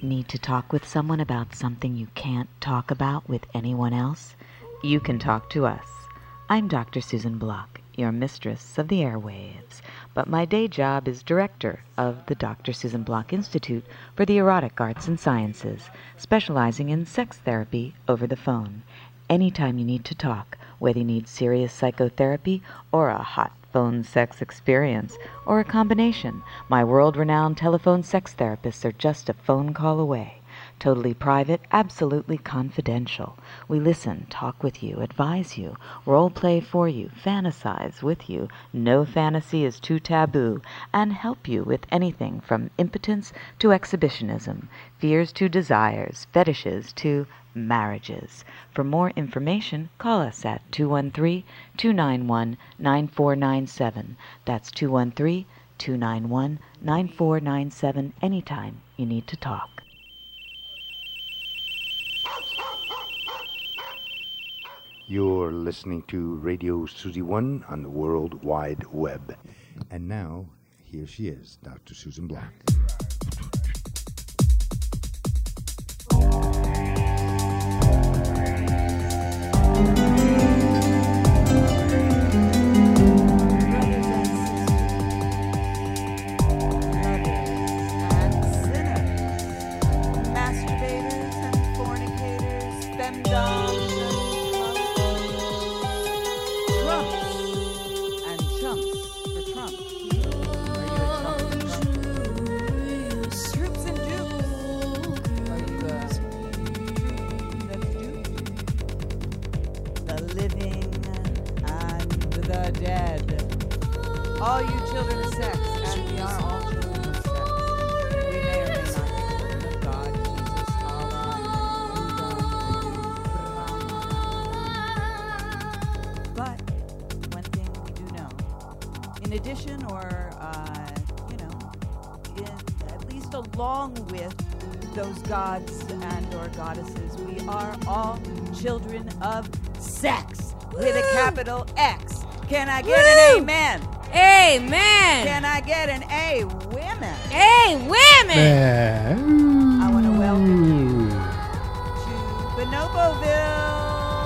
Need to talk with someone about something you can't talk about with anyone else? You can talk to us. I'm Dr. Susan Block, your mistress of the airwaves, but my day job is director of the Dr. Susan Block Institute for the Erotic Arts and Sciences, specializing in sex therapy over the phone. Anytime you need to talk, whether you need serious psychotherapy or a hot phone sex experience, or a combination, my world-renowned telephone sex therapists are just a phone call away. Totally private, absolutely confidential. We listen, talk with you, advise you, role play for you, fantasize with you. No fantasy is too taboo, and help you with anything from impotence to exhibitionism, fears to desires, fetishes to marriages. For more information, call us at 213-291-9497. That's 213-291-9497 anytime you need to talk. You're listening to Radio Susie One on the World Wide Web. And now, here she is, Dr. Susan Block. Children of sex with a capital X. Can I get an amen? Amen. Can I get an A women? A women. I want to welcome you to Bonoboville.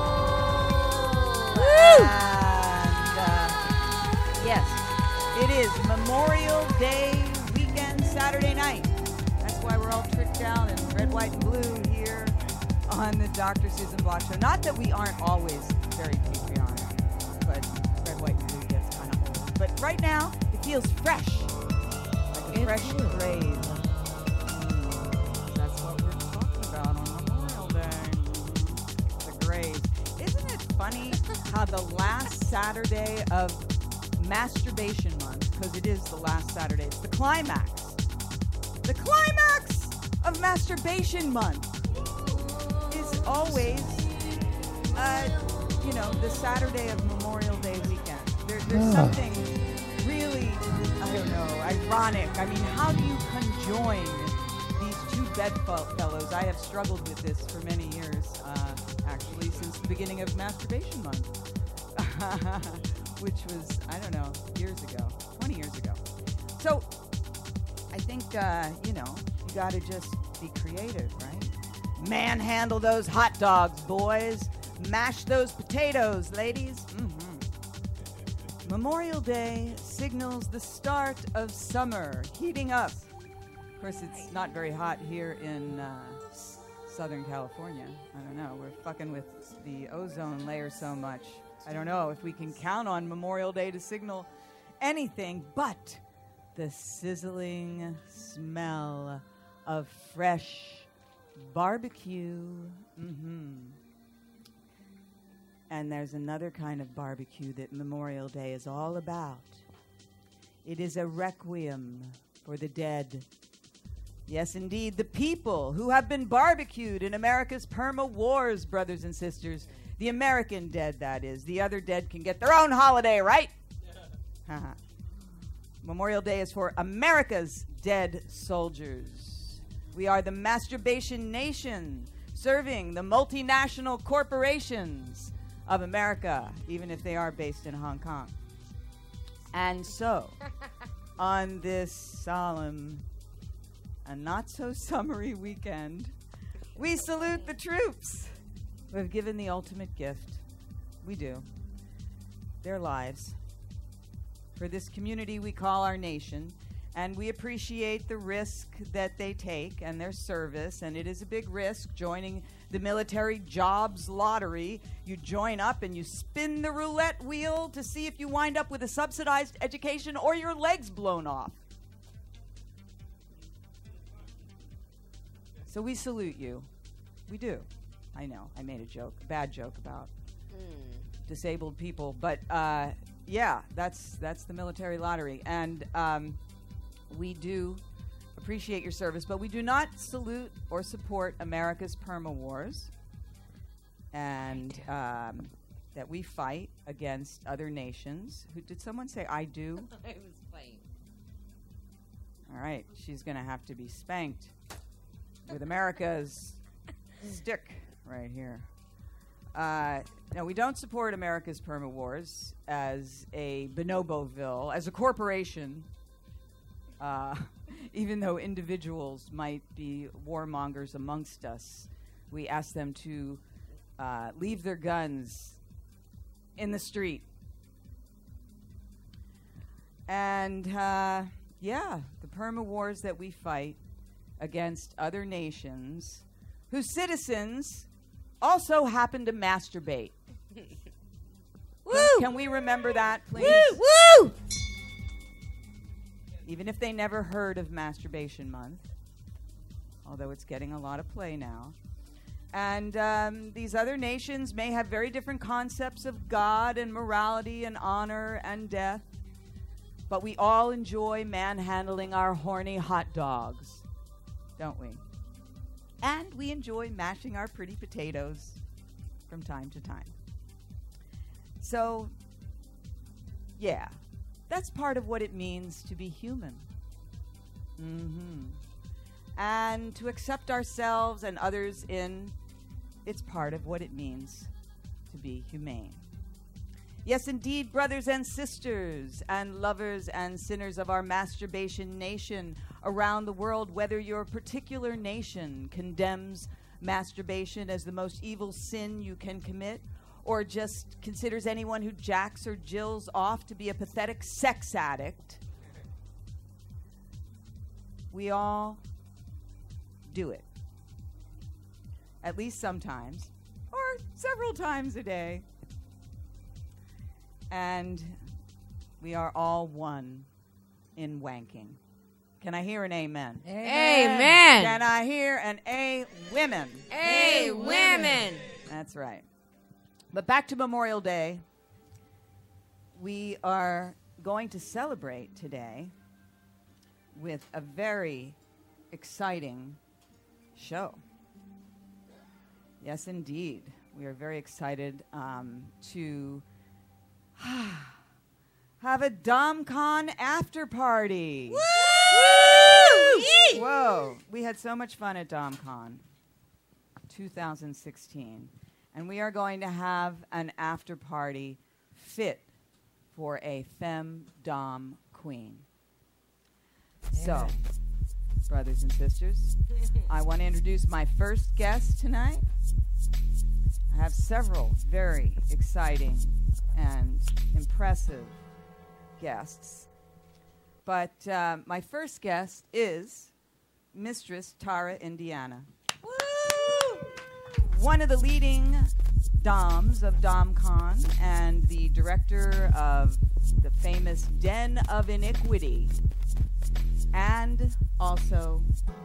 And yes, it is Memorial Day weekend, Saturday night. That's why we're all tricked out in red, white, and blue here on the Dr. Susan Block Show. Not that we aren't always very patriotic, but red, white, and blue gets kind of old. But right now, it feels fresh, like a fresh grave. That's what we're talking about on Memorial Day. The grave. Isn't it funny how the last Saturday of Masturbation Month, because it is the last Saturday, it's the climax of Masturbation Month, always, the Saturday of Memorial Day weekend. There's something really, I don't know, ironic. I mean, how do you conjoin these two bedfellows? I have struggled with this for many years, actually, since the beginning of Masturbation Month, which was, I don't know, 20 years ago. So, I think, you got to just be creative, right? Manhandle those hot dogs, boys. Mash those potatoes, ladies. Memorial Day signals the start of summer, heating up. Of course, it's not very hot here in Southern California. I don't know. We're fucking with the ozone layer so much. I don't know if we can count on Memorial Day to signal anything but the sizzling smell of fresh barbecue. And there's another kind of barbecue that Memorial Day is all about. It is a requiem for the dead. Yes, indeed, the people who have been barbecued in America's perma wars, brothers and sisters. The American dead, that is. The other dead can get their own holiday, right? Memorial Day is for America's dead soldiers. We are the masturbation nation, serving the multinational corporations of America, even if they are based in Hong Kong. And so, on this solemn a not-so-summery weekend, we salute the troops who have given the ultimate gift. We do. Their lives. For this community we call our nation, and we appreciate the risk that they take and their service, and it is a big risk joining the military jobs lottery. You join up and you spin the roulette wheel to see if you wind up with a subsidized education or your legs blown off. So we salute you. We do. I know, I made a bad joke about disabled people, but yeah, that's the military lottery, and we do appreciate your service, but we do not salute or support America's perma wars, and that we fight against other nations. Did someone say I do? I was playing. All right, she's going to have to be spanked with America's stick right here. No, we don't support America's perma wars as a bonoboville, as a corporation, even though individuals might be warmongers amongst us. We ask them to leave their guns in the street. And, yeah, the perma wars that we fight against other nations whose citizens also happen to masturbate. Woo! Can we remember that, please? Woo! Woo! Even if they never heard of Masturbation Month, although it's getting a lot of play now. And these other nations may have very different concepts of God and morality and honor and death, but we all enjoy manhandling our horny hot dogs, don't we? And we enjoy mashing our pretty potatoes from time to time. So, yeah, that's part of what it means to be human. And to accept ourselves and others in, it's part of what it means to be humane. Yes, indeed, brothers and sisters and lovers and sinners of our masturbation nation around the world, whether your particular nation condemns masturbation as the most evil sin you can commit, or just considers anyone who jacks or jills off to be a pathetic sex addict, we all do it. At least sometimes, or several times a day. And we are all one in wanking. Can I hear an amen? Amen. Can I hear an women? Women. That's right. But back to Memorial Day. We are going to celebrate today with a very exciting show. Yes, indeed. We are very excited to have a DomCon after party. Woo! Whoa. We had so much fun at DomCon 2016. And we are going to have an after party fit for a femdom queen. So, brothers and sisters, I want to introduce my first guest tonight. I have several very exciting and impressive guests. But my first guest is Mistress Tara Indiana. Woo! One of the leading doms of DomCon and the director of the famous Den of Iniquity, and also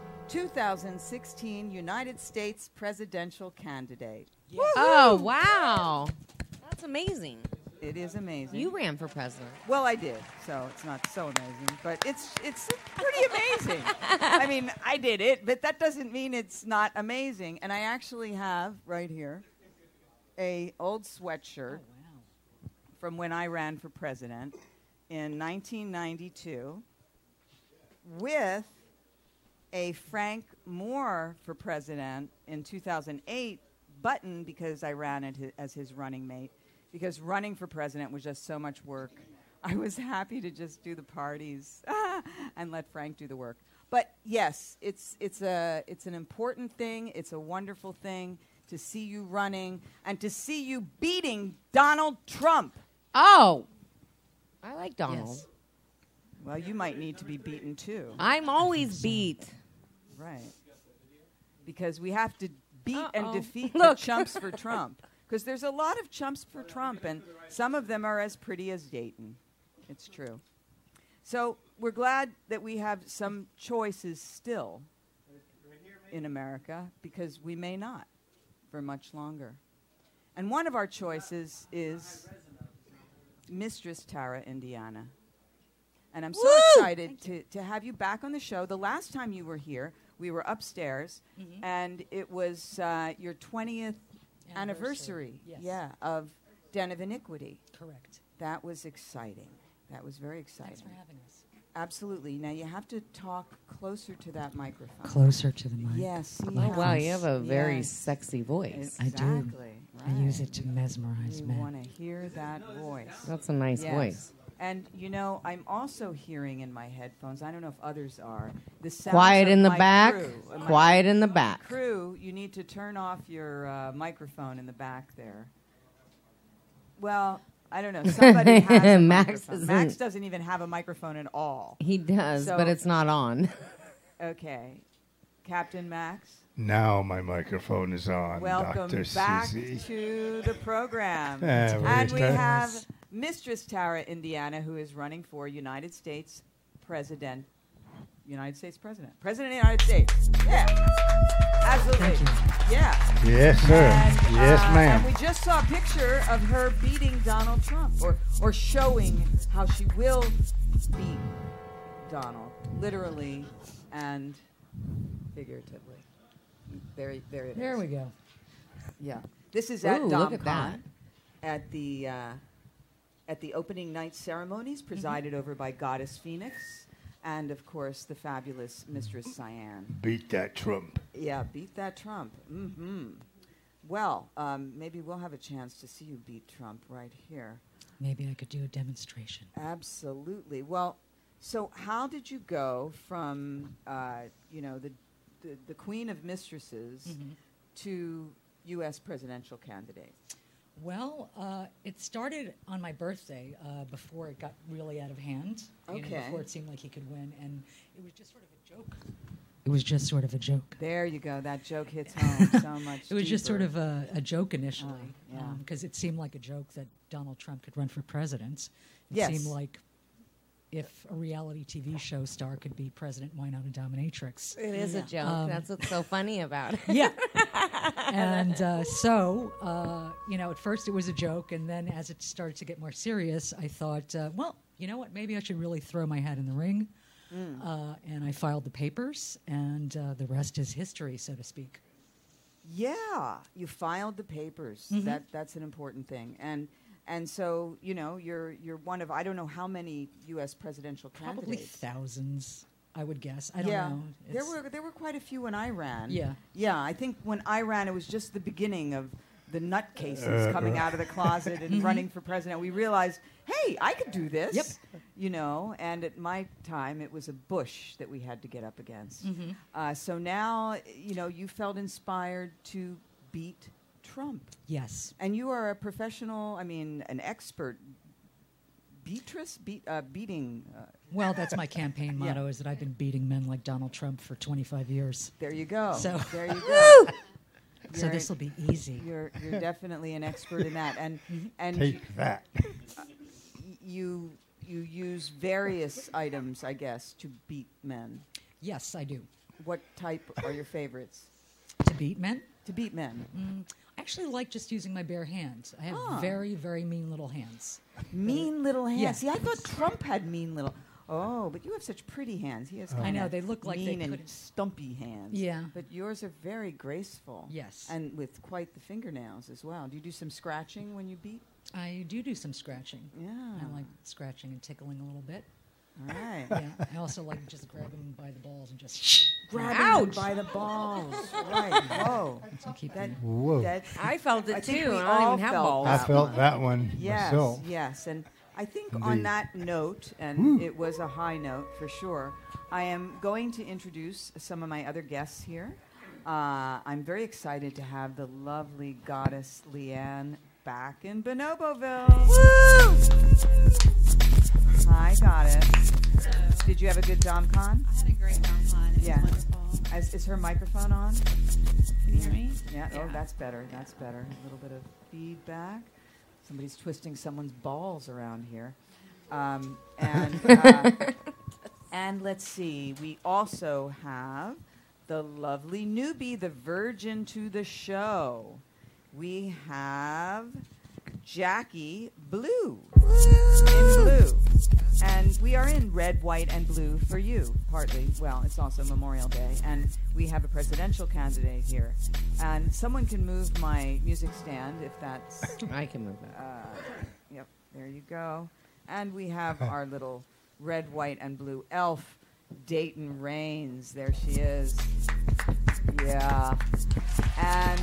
2016 United States presidential candidate. Oh, wow. That's amazing. It is amazing. You ran for president. Well, I did, so it's not so amazing, but it's pretty amazing. I mean, I did it, but that doesn't mean it's not amazing. And I actually have right here a old sweatshirt from when I ran for president in 1992 with a Frank Moore for president in 2008 button because I ran as his running mate. Because running for president was just so much work. I was happy to just do the parties and let Frank do the work. But yes, it's an important thing. It's a wonderful thing to see you running and to see you beating Donald Trump. Oh, I like Donald. Yes. Well, you might need to be beaten too. I'm always beat. Right. Because we have to beat and Uh-oh. defeat the Look. chumps for Trump. Because there's a lot of chumps for Trump, and some of them are as pretty as Dayton. It's true. So we're glad that we have some choices still in America, because we may not for much longer. And one of our choices is Mistress Tara Indiana. And I'm so excited to have you back on the show. The last time you were here, we were upstairs, and it was your 20th anniversary, Yes. of Den of Iniquity. Correct. That was exciting. That was very exciting. Thanks for having us. Absolutely. Now you have to talk closer to that microphone. Closer to the mic. Yes. See Oh, how- wow, you have a very Yes. sexy voice. I do. Exactly. I use it to Right. mesmerize You men. want to hear that voice. That's a nice Yes. voice. And you know, I'm also hearing in my headphones, I don't know if others are, the sounds Quiet of in the my back. crew. My Quiet in the back. crew, you need to turn off your microphone in the back there. Well, I don't know. Somebody has a Max microphone. isn't- Max doesn't even have a microphone at all. He does, So- but it's not on. Okay. Captain Max, Now my microphone is on, welcome Dr. back Susie. to the program. Very And we good. have Mistress Tara Indiana, who is running for United States President. United States President. President of the United States. Yeah. Absolutely. Thank Yeah. Yes, sir. And, Yes, And ma'am. we just saw a picture of her beating Donald Trump, or showing how she will beat Donald, literally and figuratively. There it is. There we go. Yeah. This is at Ooh, look at DomCon, at the opening night ceremonies presided over by Goddess Phoenix, and of course the fabulous Mistress Cyan. Beat that Trump. Yeah, beat that Trump. Mm-hmm. Well, maybe we'll have a chance to see you beat Trump right here. Maybe I could do a demonstration. Absolutely. Well, so how did you go from, the queen of mistresses to U.S. presidential candidate? Well, it started on my birthday before it got really out of hand. Okay. Before it seemed like he could win, and it was just sort of a joke. It was just sort of a joke. There you go. That joke hits home so much. It was just sort deeper. of a joke initially, yeah. because it seemed like a joke that Donald Trump could run for president. It Yes. seemed like if a reality TV show star could be president, why not a dominatrix? It is a joke. That's what's so funny about it. Yeah. And at first it was a joke, and then as it started to get more serious, I thought, well, you know what, maybe I should really throw my hat in the ring. And I filed the papers, and the rest is history, so to speak. Yeah, you filed the papers. That's an important thing. And so, you're one of, I don't know how many U.S. presidential candidates. Probably thousands, I would guess. I don't know. There were quite a few when I ran. Yeah. Yeah, I think when I ran, it was just the beginning of the nutcases coming out of the closet and running for president. We realized, hey, I could do this. Yep. And at my time, it was a Bush that we had to get up against. So now, you felt inspired to beat Trump. Yes. And you are a professional, an expert beating. Well, that's my campaign motto, is that I've been beating men like Donald Trump for 25 years. There you go. So- There you go. So this will be easy. You're definitely an expert in that, and Take that. you use various items, I guess, to beat men. Yes, I do. What type are your favorites To beat men? to beat men? I actually like just using my bare hands. I have Ah. very, very mean little hands. Mean little hands. Yeah. See, I thought Trump had mean little. Oh, but you have such pretty hands. He has. I know, kinda they look like they mean and couldn't- stumpy hands. Yeah. But yours are very graceful. Yes. And with quite the fingernails as well. Do you do some scratching when you beat? I do some scratching. Yeah. I like scratching and tickling a little bit. All right. Yeah. I also like just grabbing them by the balls and just Grabbing them Ouch. by the balls. Right. Whoa. to keep That, them. Whoa. that, I felt it I think too. we I all don't even have felt balls. I that felt one. that one Yes, myself. yes, I think on Indeed. that note, and it was a high note for sure, I am going to introduce some of my other guests here. I'm very excited to have the lovely goddess Leanne back in Bonoboville. Woo! Hi, goddess. Did you have a good DomCon? I had a great DomCon. It was wonderful. Is her microphone on? Can you hear me? Yeah. Oh, that's better. That's better. A little bit of feedback. Somebody's twisting someone's balls around here. And let's see. We also have the lovely newbie, the virgin to the show. We have Jackie Blue. In blue. And we are in red, white, and blue for you, partly. Well, it's also Memorial Day. And we have a presidential candidate here. And someone can move my music stand if that's... I can move that. Yep, there you go. And we have our little red, white, and blue elf, Dayton Rains. There she is. Yeah. And...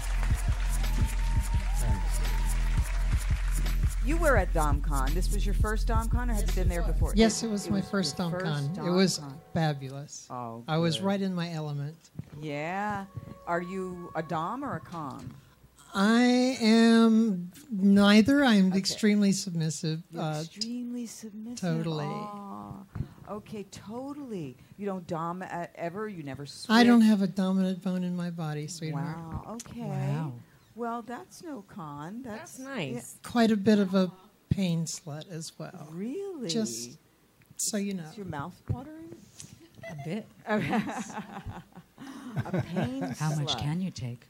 You were at DomCon. This was your first DomCon, or had you been there before? Yes, it was my first your DomCon. It was DomCon. fabulous. Oh, I was good. right in my element. Yeah. Are you a Dom or a Con? I am neither. I'm Okay. extremely submissive. You're extremely submissive. totally. Aw. Okay, totally. You don't Dom ever? You never switch? I don't have a dominant bone in my body, sweetheart. Wow, okay. Wow. Well, that's no Con. That's nice. Quite a bit of a pain slut as Yeah. well. Really? Just so you know. Is your mouth watering? A bit. A pain How much slut. can you take?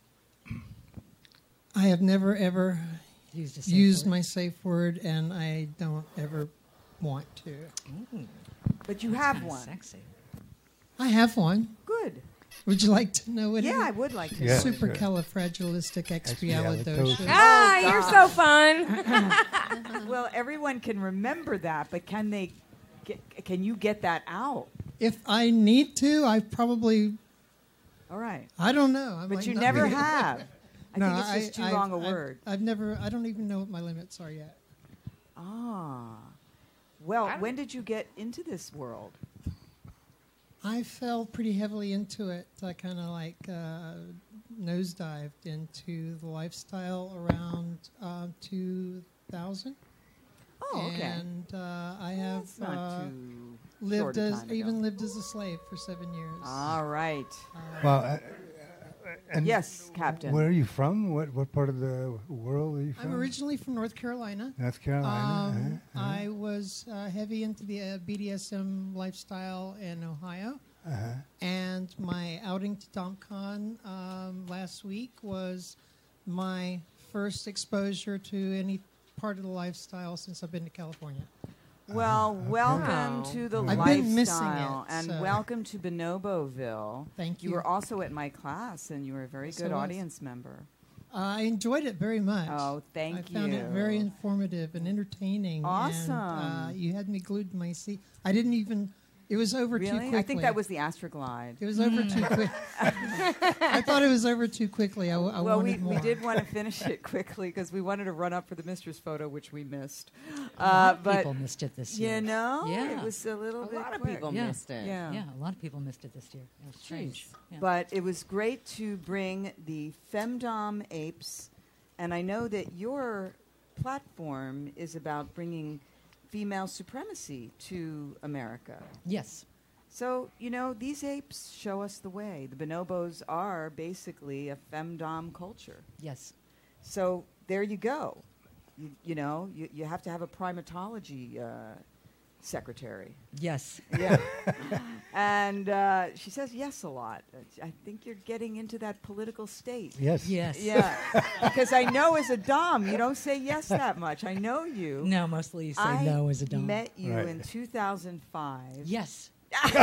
I have never ever Used a safe used word. my safe word, and I don't ever want to. But you have Kinda one. Sexy. I have one. Good. Would you like to know what Yeah, I it would like to. Yeah. know. Supercalifragilisticexpialidocious. Ah, God. you're so fun. Well, everyone can remember that, but can they? Can you get that out? If I need to, I probably, All right. I don't know. I But might you not never be- have. I No, think it's just too long a word. I've never, I don't even know what my limits are yet. Ah. Well, when did you get into this world? I fell pretty heavily into it. I kind of like nosedived into the lifestyle around 2000. Oh, okay. And I have That's not too lived short a as time ago. even lived as a slave for 7 years. All right. Well, and Yes, Captain. Where are you from? What part of the world are you from? I'm originally from North Carolina. North Carolina. I was heavy into the BDSM lifestyle in Ohio. And my outing to DomCon last week was my first exposure to any part of the lifestyle since I've been to California. Well, welcome Wow. to the I've lifestyle, been missing it, and so- welcome to Bonoboville. Thank You you. were also at my class, and you were a very Yes, good I was. audience member. I enjoyed it very much. Oh, thank you. I found it very informative and entertaining. Awesome. And, you had me glued to my seat. I didn't even. It was over too Really? quickly. I think that was the Astroglide. It was over too quick. I thought it was over too quickly. I Well, wanted we more. did want to finish it quickly because we wanted to run up for the mistress photo, which we missed. A lot of But people missed it this year. you know, Yeah. it was a little A bit lot of quick. people Yeah. missed it. Yeah. Yeah, a lot of people missed it this year. It was strange. Yeah. But it was great to bring the Femdom apes, and I know that your platform is about bringing female supremacy to America. Yes. So, you know, these apes show us the way. The bonobos are basically a femdom culture. Yes. So there you go. You know, you have to have a primatology secretary. Yes. Yeah. And she says yes a lot. I think you're getting into that political state. Yes. Yes. Yeah. Because I know as a dom, you don't say yes that much. I know you. No, mostly you say I no as a dom. met you Right. in 2005. Yes. No,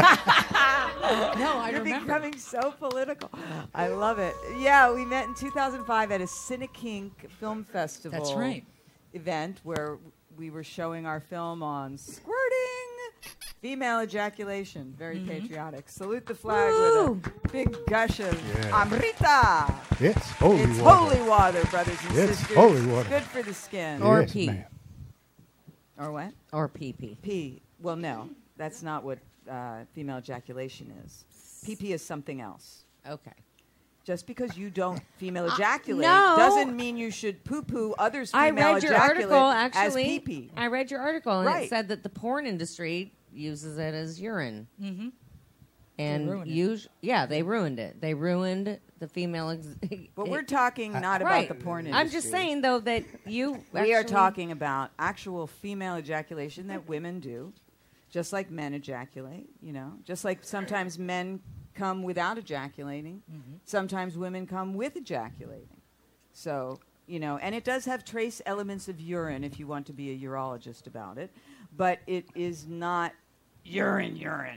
I You're remember. becoming so political. I love it. Yeah, we met in 2005 at a Cinekink Film Festival. That's right. Event where we were showing our film on squirting female ejaculation. Very patriotic. Salute the flag with a big gush of Yeah. Amrita. It's holy It's water. holy water, brothers and It's sisters. holy water. Good for the skin. Or Yes, pee. ma'am. Or what? Or pee-pee. Pee. Well, no, that's not what female ejaculation is. Pee-pee is something else. Okay. Just because you don't female ejaculate no. doesn't mean you should poo-poo others I female read your ejaculate article, as actually. pee-pee. I read your article, and Right. it said that the porn industry uses it as urine. Mm-hmm. And They ruined it. they ruined it. They ruined the female. But we're talking not right. about the porn industry. I'm just saying, though, that you. We are actually- talking about actual female ejaculation that women do, just like men ejaculate, just like sometimes men come without ejaculating. Mm-hmm. Sometimes women come with ejaculating. So, and it does have trace elements of urine if you want to be a urologist about it, but it is not urine.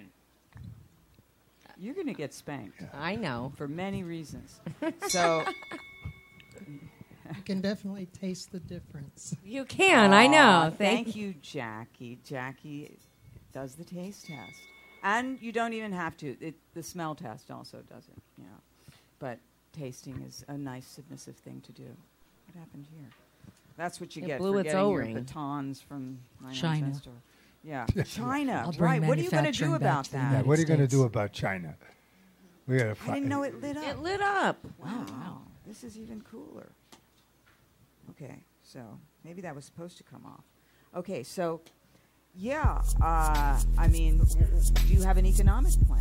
You're going to get spanked I know. for many reasons. So, You can definitely taste the difference. You can. I know. Aw, Thank thank you, Jackie. Jackie does the taste test. And you don't even have to. The smell test also does it. But tasting is a nice submissive thing to do. What happened here? That's what you It get blew for its getting your O-ring. batons from China. Manchester. Yeah, China. I'll bring Right. What are you going to do manufacturing back about to the that? Yeah, United what are you going to States. do about China? We got to I didn't know it lit up. It lit up. Wow. This is even cooler. Okay, so maybe that was supposed to come off. Okay, so yeah, I mean, do you have an economic plan?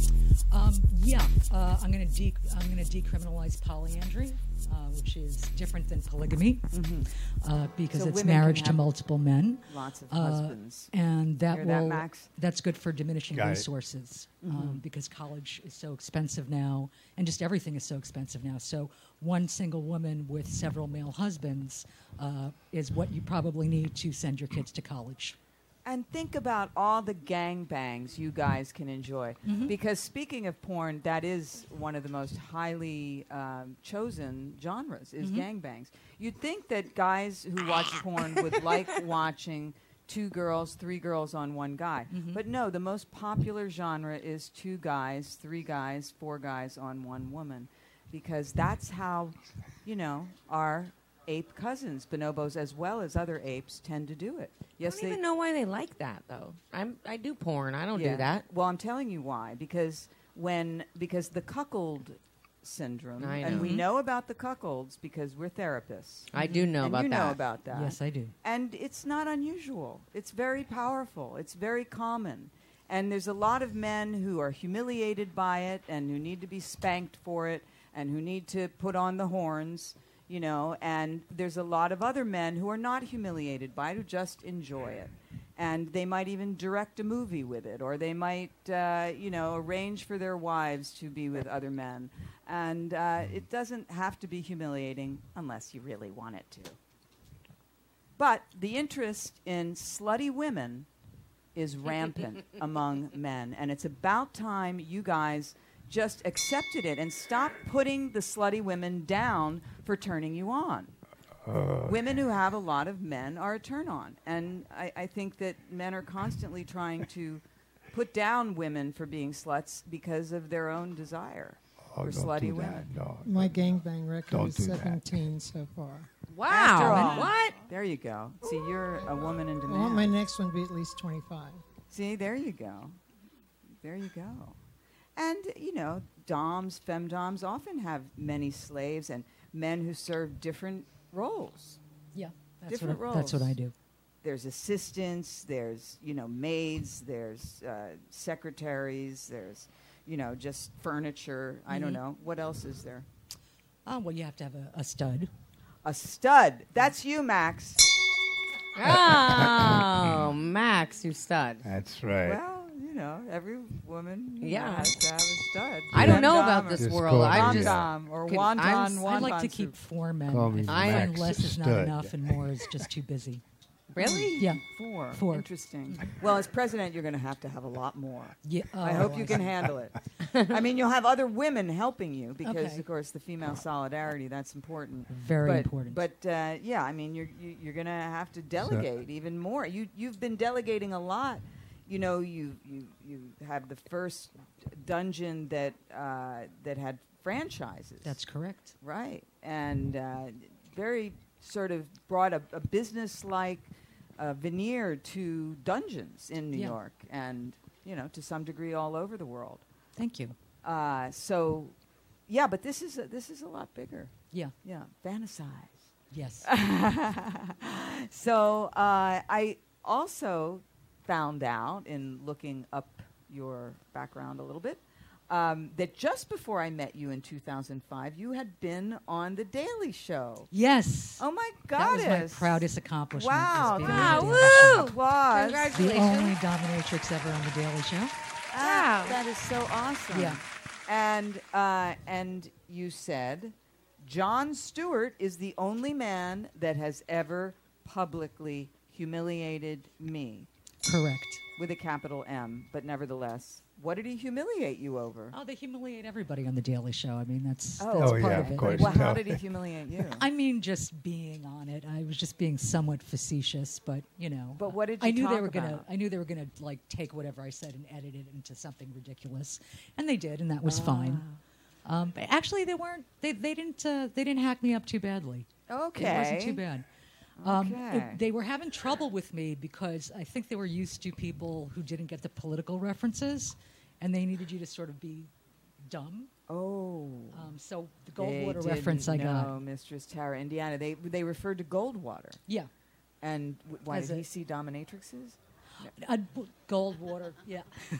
I'm going to decriminalize polyandry, which is different than polygamy, because So it's women marriage can to have multiple men. Lots of husbands. And that Hear will that, Max? that's good for diminishing Got it. resources because college is so expensive now, and just everything is so expensive now. So one single woman with several male husbands is what you probably need to send your kids to college. And think about all the gangbangs you guys can enjoy. Because speaking of porn, that is one of the most highly chosen genres, is gangbangs. You'd think that guys who watch porn would like watching 2 girls, 3 girls on one guy. But no, the most popular genre is 2 guys, 3 guys, 4 guys on one woman. Because that's how, our ape cousins, bonobos, as well as other apes, tend to do it. I Yes, don't even know why they like that, though. I do porn. I don't Yeah. do that. Well, I'm telling you why. Because the cuckold syndrome, I and know. we know about the cuckolds because we're therapists. I do know and about you that. know about that. Yes, I do. And it's not unusual. It's very powerful. It's very common. And there's a lot of men who are humiliated by it and who need to be spanked for it and who need to put on the horns, and there's a lot of other men who are not humiliated by it, who just enjoy it. And they might even direct a movie with it, or they might, arrange for their wives to be with other men. And it doesn't have to be humiliating unless you really want it to. But the interest in slutty women is rampant among men. And it's about time you guys just accepted it and stopped putting the slutty women down for turning you on. Women who have a lot of men are a turn on. And I think that men are constantly trying to put down women for being sluts because of their own desire for slutty women. No. My gangbang record Don't is do that. 17 so far. Wow. After all. What? There you go. See, you're a woman in I want my demand. next one to be at least 25. See, there you go. There you go. And, doms, femdoms often have many slaves and men who serve different roles. Yeah, Different that's what roles. I do. There's assistants, there's, maids, there's secretaries, there's, just furniture. I don't know. What else is there? Well, you have to have a stud. A stud. That's you, Max. Oh, Max, you stud. That's right. Well, every woman Yeah. has to have a stud. I don't know Femdom about or this Just world. call I me just Wonton or could- wonton, I'm- wonton I'd like to soup. keep 4 men. Call me I find Max less is not Stud. enough and more is just too busy. really. Yeah. 4. 4. Interesting. Well, as president, you're going to have a lot more. Yeah. I hope you can handle it. I mean, you'll have other women helping you because, Okay. of course, the female solidarity, that's important. Very important. But yeah, I mean, you're going to have to delegate even more. You've been delegating a lot. You have the first dungeon that had franchises. That's correct. Right, and very sort of brought a business-like veneer to dungeons in New Yeah. York and, to some degree all over the world. Thank you. So, yeah, but this is a lot bigger. Yeah. Yeah, fantasize. Yes. So I also found out in looking up your background a little bit that just before I met you in 2005, you had been on The Daily Show. Yes. Oh, my That goddess. was my proudest accomplishment. Wow. was being Wow, on The Daily Show. woo! Applause. Congratulations. The only dominatrix ever on The Daily Show. Wow. That is so awesome. Yeah. And you said, Jon Stewart is the only man that has ever publicly humiliated me, Correct. with a capital M, but nevertheless. What did he humiliate you over? Oh, they humiliate everybody on The Daily Show. I mean, that's Oh. that's Oh, part yeah, of of it. course. Well, how No. did he humiliate you? I mean, just being on it. I was just being somewhat facetious, but But what did I you knew they talk were gonna. about? I knew they were gonna like take whatever I said and edit it into something ridiculous, and they did, and that was fine. But actually, they weren't. They didn't hack me up too badly. Okay. It wasn't too bad. Okay. They were having trouble with me because I think they were used to people who didn't get the political references, and they needed you to sort of be dumb. Oh. So the They Goldwater didn't reference I got. know Mistress Tara Indiana. They referred to Goldwater. Yeah. And why As did a- he see dominatrixes? Goldwater, yeah.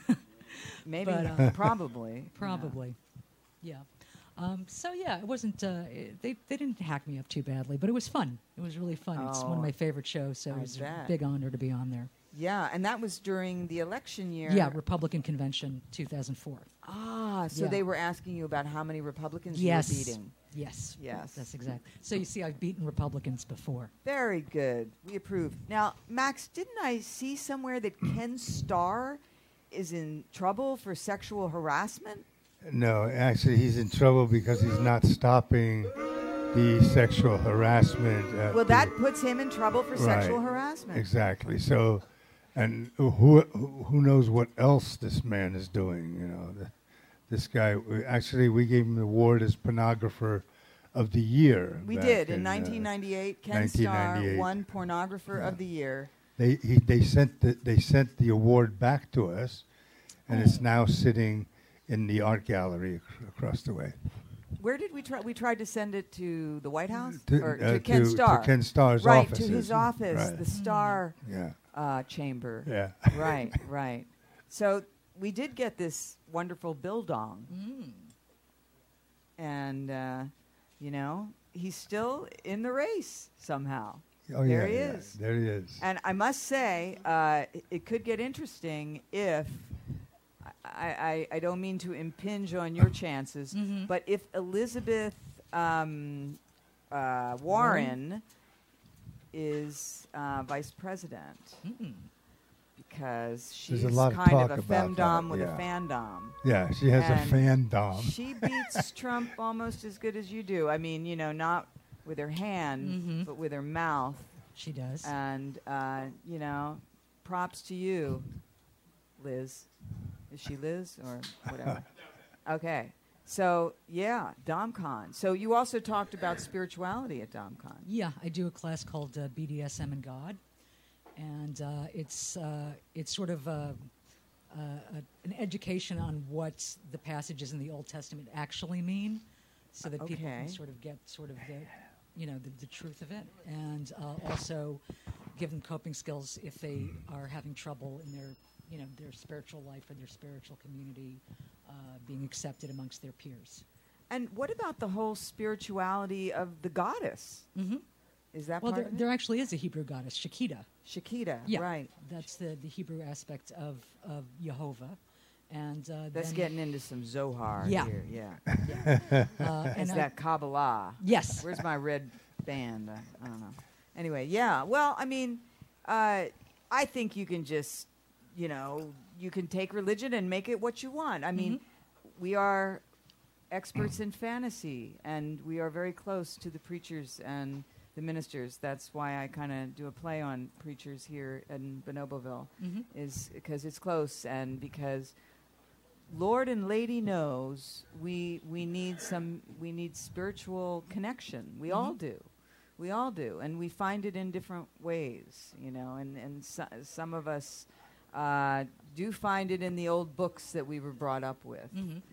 Maybe, But, probably. Probably. Yeah. So yeah, it wasn't. They didn't hack me up too badly, but it was fun. It was really fun. It's one Oh, of my favorite shows, so I it was bet. a big honor to be on there. Yeah, and that was during the election year. Yeah, Republican Convention 2004. So Yeah. they were asking you about how many Republicans Yes. you were beating. Yes. Yes. That's exactly. So you see, I've beaten Republicans before. Very good. We approve. Now, Max, didn't I see somewhere that Ken Starr is in trouble for sexual harassment? No, actually, he's in trouble because he's not stopping the sexual harassment. Well, that puts him in trouble for sexual Right. harassment. Exactly. So, and who knows what else this man is doing? You know, this guy. Actually, we gave him the award as pornographer of the year. We back did. In 1998, Ken Starr 1998. won Pornographer of the Year. They sent the award back to us, and it's now sitting in the art gallery across the way. Where did we try? We tried to send it to the White House? or To to Ken Starr? To Ken Starr's right, office. to his office, Right. the Starr Yeah. chamber. Yeah. Right, right. So we did get this wonderful Bill Dong. And, he's still in the race somehow. Oh, There yeah, he yeah. is. There he is. And I must say, it could get interesting if I don't mean to impinge on your chances, but if Elizabeth Warren is vice president, because she's There's a lot of kind talk of a about femdom that, with yeah. a fandom. Yeah, she has And a fandom. She beats Trump almost as good as you do. I mean, not with her hand, but with her mouth. She does. And, props to you, Liz. Is she Liz or whatever? Okay. So, yeah, DomCon. So you also talked about spirituality at DomCon. Yeah, I do a class called BDSM and God, and it's sort of an education on what the passages in the Old Testament actually mean, so that people Okay. can sort of get sort of the truth of it, and also give them coping skills if they are having trouble in their spiritual life or their spiritual community being accepted amongst their peers. And what about the whole spirituality of the goddess? Mm-hmm. Is that Well, part of it? there actually is a Hebrew goddess, Shekida. Shakita, Yeah, right. That's the Hebrew aspect of Jehovah, and That's then, getting into some Zohar Yeah. here. Yeah. and It's that Kabbalah. yes, Where's my red band? I don't know. Anyway, yeah. Well, I mean, I think you can just, you can take religion and make it what you want. I mean, we are experts in fantasy, and we are very close to the preachers and the ministers. That's why I kind of do a play on preachers here in Bonoboville, is because it's close and because Lord and Lady knows we need spiritual connection. We all do. We all do, and we find it in different ways, you know. And some of us do find it in the old books that we were brought up with,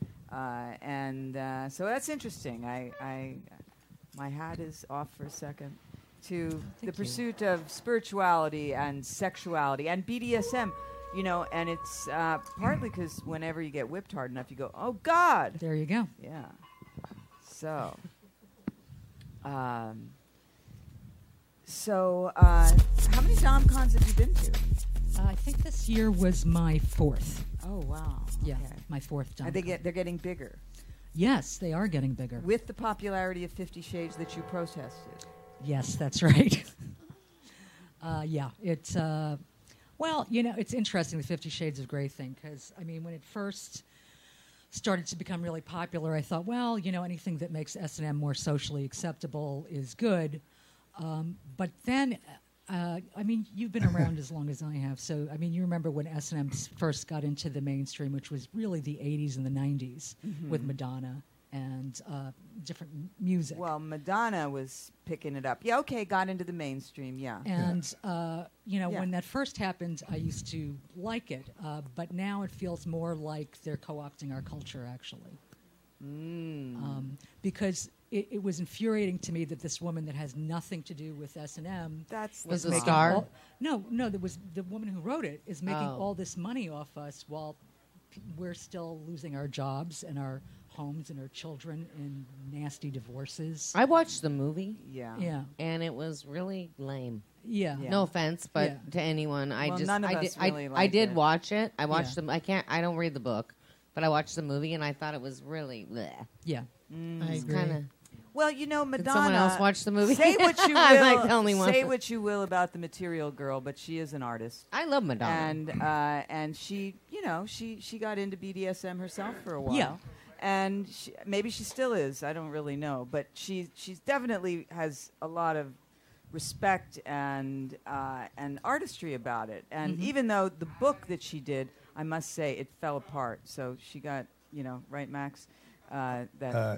so that's interesting. My hat is off for a second to the pursuit of spirituality and sexuality and BDSM, you know. And it's partly because whenever you get whipped hard enough, you go, "Oh God!" There you go. Yeah. So. How many DomCons have you been to? I think this year was my 4th. Oh wow! Yeah, Okay. my 4th Dom. They're getting bigger Yes, they are getting bigger. with the popularity of 50 Shades that you protested. Yes, that's right. Yeah, it's well, you know, it's interesting, the 50 Shades of Grey thing, because I mean, when it first started to become really popular, I thought, well, you know, anything that makes S&M more socially acceptable is good. But then, I mean, you've been around as long as I have, so I mean, you remember when S&M first got into the mainstream, which was really the 80s and the 90s with Madonna and different music. Well, Madonna was picking it up. Yeah, okay, got into the mainstream. Yeah. And, you know, Yeah. when that first happened, I used to like it. But now it feels more like they're co-opting our culture, actually. Because it was infuriating to me that this woman that has nothing to do with S&M Was a making star? No, there was the woman who wrote it is making Oh. all this money off us while we're still losing our jobs and our homes and our children in nasty divorces. I watched the movie, Yeah. Yeah. and it was really lame. Yeah. Yeah. No offense, but Yeah. to anyone, Well, none of I us did, really I liked did it. watch it. I watched Yeah. them. I don't read the book, but I watched the movie, and I thought it was really bleh. Yeah. I agree. Kind of. Well, you know, Madonna. Did someone else watch the movie? Say what you will. I'm like the only one. Say what you will about the Material Girl, but she is an artist. I love Madonna. And she, you know, she got into BDSM herself for a while. Yeah. And maybe she still is. I don't really know, but she's definitely has a lot of respect and artistry about it. And even though the book that she did, I must say, it fell apart. So she got, you know, right, Max, that. that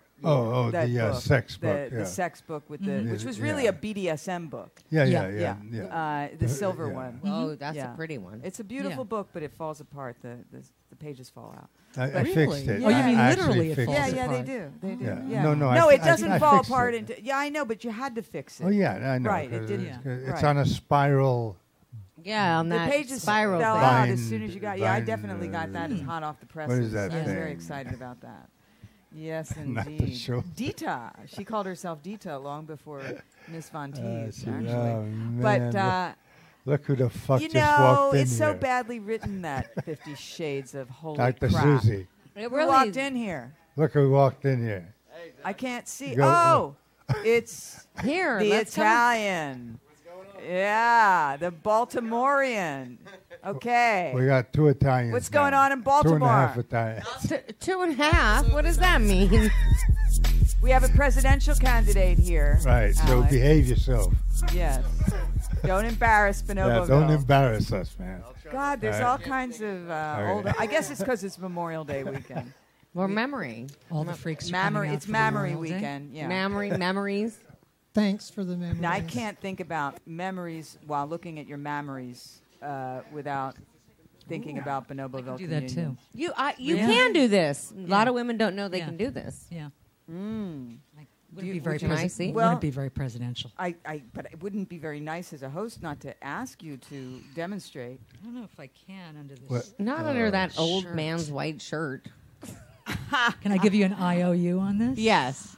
book, sex book. the sex book with the, which was Yeah. really a BDSM book. Yeah. The silver Yeah. one. Oh, that's Yeah. a pretty one. It's a beautiful Yeah. book, but it falls apart. The pages fall out. I Really? fixed it. Oh, you mean I actually literally it fixed falls Yeah, it. yeah, they apart. do. They do. Yeah. Yeah. No, No, I it doesn't I fall fixed apart it. into. Yeah, I know, but you had to fix it. Oh yeah, I know. Right, it 'cause didn't- it's- yeah. It's Right. on a spiral. Yeah, on The that pages spiral fell thing. out as Vine- soon as you got. Yeah, I Vine, definitely got that as hot off the presses. what is that I was very thing? excited about that. Yes, Not indeed. the show. Dita. She called herself Dita long before Miss Von Teese, Oh, actually. man, But look who the fuck you just know, walked in it's so here. badly written that 50 Shades of holy Dr. crap. Susie. It Who really walked in here? Look who walked in here. I can't see. Go- It's here. the let's go. Italian. Yeah, the Baltimorean. Okay. We got 2 Italians. What's going now. on in Baltimore? 2.5 Italians. 2.5. What does that mean? We have a presidential candidate here. Right. So Alex. behave yourself. Yes. Don't embarrass Yeah, Bonoboville. don't embarrass us, man. God, there's All all right. kinds of right. older. I guess it's because it's Memorial Day weekend. More memory. All the freaks are coming Mammary. out It's for Mammary Memorial Day. weekend. Yeah. Memories. Thanks for the memory. Now, I can't think about memories while looking at your memories without thinking about Bonoboville do that Communion. too. You Really? can do this. A lot Yeah. of women don't know they Yeah. can do this. Yeah. Mm. Wouldn't you- be very would you- Can I see? Well- wouldn't be very presidential. But it wouldn't be very nice as a host not to ask you to demonstrate. I don't know if I can under this. What? Not under that old shirt. man's white shirt. Can I give you an IOU on this? Yes.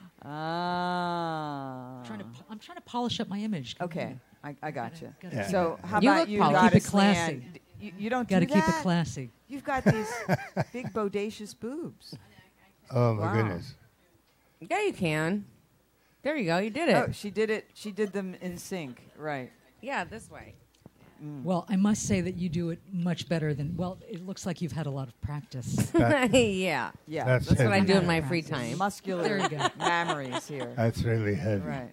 Ah. I'm trying to polish up my image. Okay, I got you. Gotta Yeah. So how You about look you, polished. Goddess Keep it classy. Leanne? You don't Got to do keep it that? classy. You've got these big bodacious boobs. Oh my Wow. goodness. Yeah, you can. There you go. You did it. Oh, she did it. She did them in sync. Right. Yeah, this way. Well, I must say that you do it much better than. Well, it looks like you've had a lot of practice. yeah. Yeah. That's That's what I heavy. do in my free Practice. time. Muscular There you go. mammaries here. That's really heavy. Right.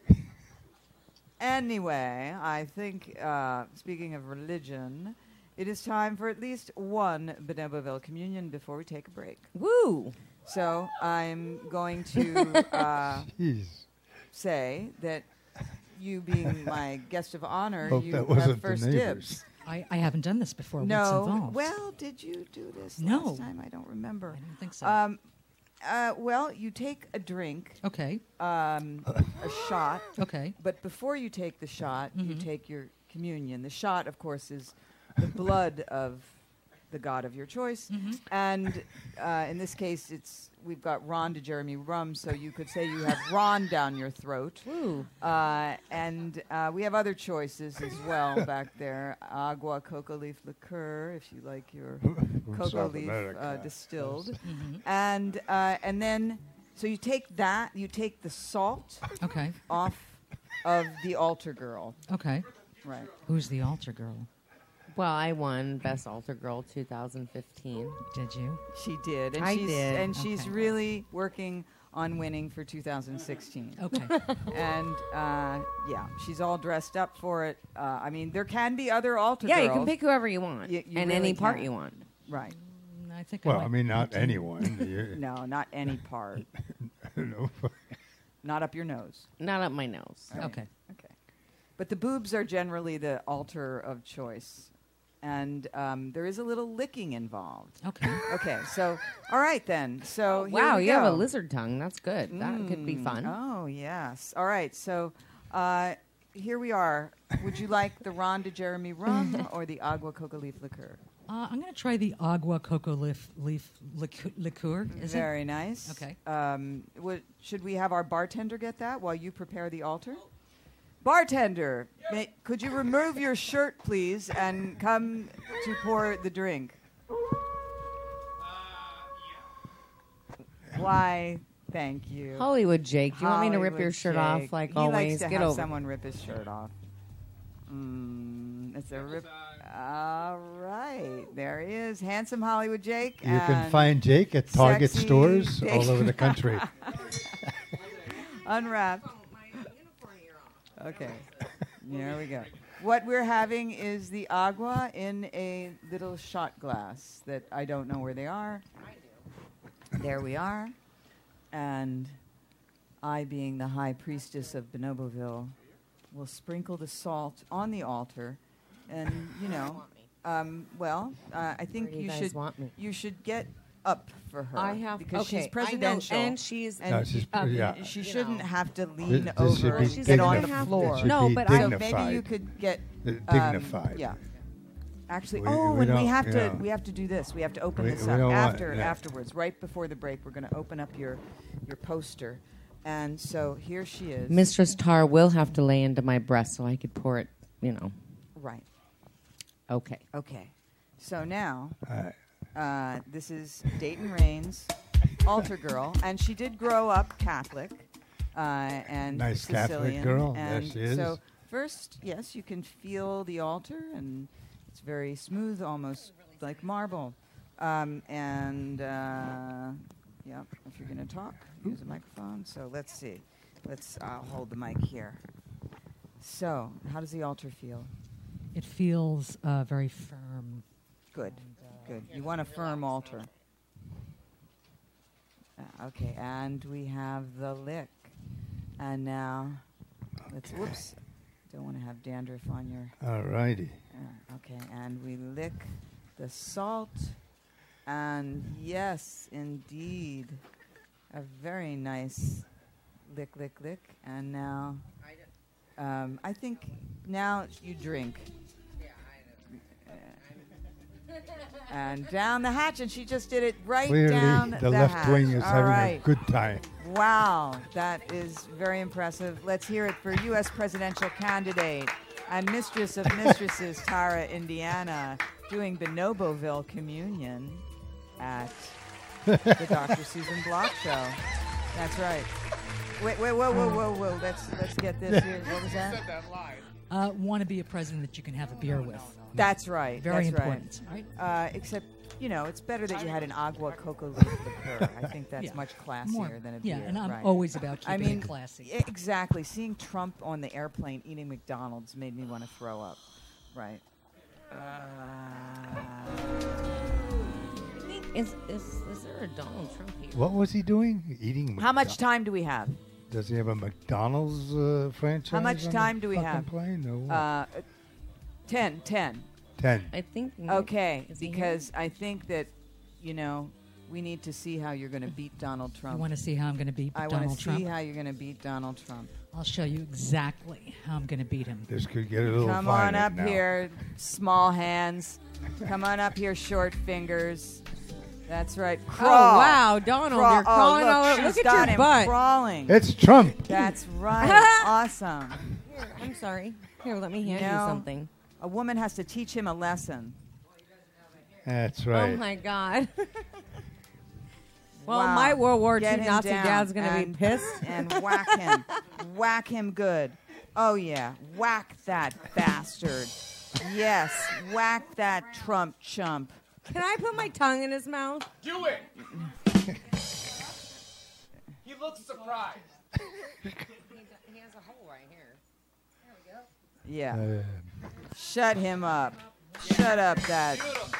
Anyway, I think, speaking of religion, it is time for at least one Bonoboville communion before we take a break. Woo. So I'm going to Jeez. say that you being my guest of honor, Hope you that have wasn't the first neighbors. dibs. I haven't done this before. What's No. involved? Well, did you do this No. last time? I don't remember. I don't think so. Well, you take a drink, Okay. a shot, Okay. but before you take the shot, you Mhm. take your communion. The shot, of course, is the blood of the god of your choice. Mhm. And in this case, we've got Ron de Jeremy rum, so you could say you have Ron down your throat. Ooh. And we have other choices as well back there. Agua cocoa leaf liqueur, if you like your cocoa South leaf America. distilled. Mhm. And then, so you take that, you take the salt Okay. off of the altar girl. Okay. Right. Who's the altar girl? Well, I won Best Altar Girl 2015. Did you? She did. And I she's, did. And she's Okay. really working on winning for 2016. Okay. And yeah, she's all dressed up for it. I mean, there can be other altar Yeah, girls. you can pick whoever you want You and really any part can. you want. Right. I think. Well, I I might mean, not need to- anyone. You- No, not any part. no. Not up your nose. Not up my nose. Okay. Okay. But the boobs are generally the altar of choice. And there is a little licking involved. Okay. Okay, so, all right then. So here Wow, we you have a go. lizard tongue. That's good. That could be fun. Oh, yes. All right, so here we are. Would you like the Ron de Jeremy rum or the Agua Coca Leaf liqueur? I'm going to try the agua cocoa leaf liqueur. Is it? Very nice. Okay. Should we have our bartender get that while you prepare the altar? Bartender, could you remove your shirt, please, and come to pour the drink? Why, thank you. Hollywood Jake, do you want me to rip your Hollywood shirt Jake. off like he always? likes to Get have over. someone rip his shirt off. It's a rip. All right, there he is, handsome Hollywood Jake. You can and find Jake at Target sexy stores Jake. all over the country. Unwrapped. Okay, there we go. What we're having is the agua in a little shot glass that I don't know where they are. I do. There we are. And I, being the high priestess of Bonoboville, will sprinkle the salt on the altar. And, you know, I think Where do you you guys should want me? you should get up for her. I have because okay, she's presidential. I know, and she's and No, she's- yeah. she you shouldn't know. have to lean This should over be and She's get gonna on the have to- floor. It should No, be but I- So dignified. maybe you could get Dignified. yeah. Actually, We and we don't- have to yeah. we have to do this. We have to open We- this we up don't want- afterwards, right before the break. We're going to open up your poster, and so here she is. Mistress Tar will have to lay into my breast so I could pour it. You know. Right. Okay. Okay. So now, All right. this is Dayton Raines, altar girl, and she did grow up Catholic and Nice Catholic Sicilian. girl. There And she is. so first, yes, you can feel the altar, and it's very smooth, almost like marble. Yeah, if you're going to talk, use a microphone. So let's see. I'll hold the mic here. So, how does the altar feel? It feels very firm. Good. Good. You want a firm altar. Okay, and we have the lick. And now, whoops. Don't want to have dandruff on your... All righty. Okay, and we lick the salt. And yes, indeed, a very nice lick, lick, lick. And now, I think now you drink. And down the hatch, and she just did it right Clearly, down the left hatch. wing is All having right. a good time. Wow, that is very impressive. Let's hear it for U.S. presidential candidate and mistress of mistresses, Tara Indiana, doing Bonoboville communion at the Dr. Susan Block Show. That's right. Wait, whoa. Let's get this here. What was that? Want to be a president that you can have a beer with. That's right. Very that's important. Right. Except, you know, it's better that you had an agua cocoa leaf liqueur. I think that's Yeah. much classier More- than a beer. yeah, and I'm right. always about keeping I mean, it classy. Exactly. Seeing Trump on the airplane eating McDonald's made me want to throw up. Right. Is there a Donald Trump here? What was he doing? Eating. How much time do we have? Does he have a McDonald's franchise? How much on time the do we fucking have? Plane, or what? 10. 10. I think. Okay, Is he because I think that, we need to see how you're going to beat Donald You Trump. want to see how I'm going to beat I want Donald to Trump? see how you're going to beat Donald Trump. I'll show you exactly how I'm going to beat him. This could get a little Come on violent up now. here, small hands. Come on up here, short fingers. That's right. Oh Crawl. wow, Donald, Crawl. you're crawling look, all over. she's Look got at your him butt. crawling. It's Trump. That's right. Awesome. Here, I'm sorry. Here, let me hand No. you something. A woman has to teach him a lesson. That's right. Oh my God. Well, Wow. my World War Get II him Nazi down dad's gonna be and- pissed. And whack him. Whack him good. Oh, yeah. Whack that bastard. Yes. Whack that Trump chump. Can I put my tongue in his mouth? Do it. He looks surprised. He has a hole right here. Yeah. Shut him up. Shut up, that.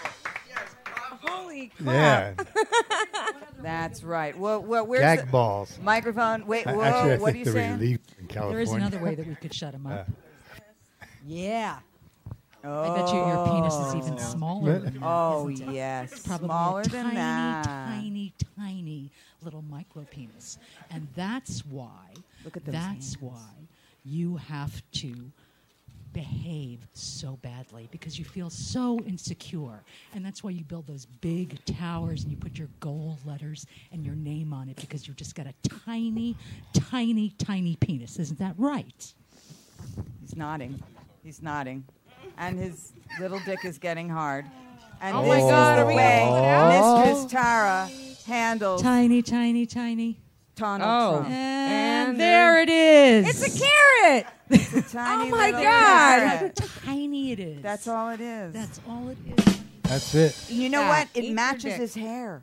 Holy Yeah. crap! That's right. Well, where's Gag the balls. microphone? Wait, whoa. Actually, I What are think you they're saying? relief in California. There is another way that we could shut him up. Yeah. Oh. I bet you your penis is even smaller than that. Oh, isn't it? yes. Probably Smaller a than tiny, that. tiny little micro penis. And that's why, Look at those that's hands. why you have to behave so badly because you feel so insecure. And that's why you build those big towers and you put your gold letters and your name on it because you've just got a tiny penis. Isn't that right? He's nodding. He's nodding. And his little dick is getting hard. And Oh this my God, is the are we way gonna pull it out? Mistress Tara handles Tiny. Donald Oh. Trump. And there it is. It's a carrot. It's a tiny Oh my little God. carrot. Look how tiny it is. That's all it is. That's all it is. That's it. You know Yeah, what? It eat your matches dick. his hair.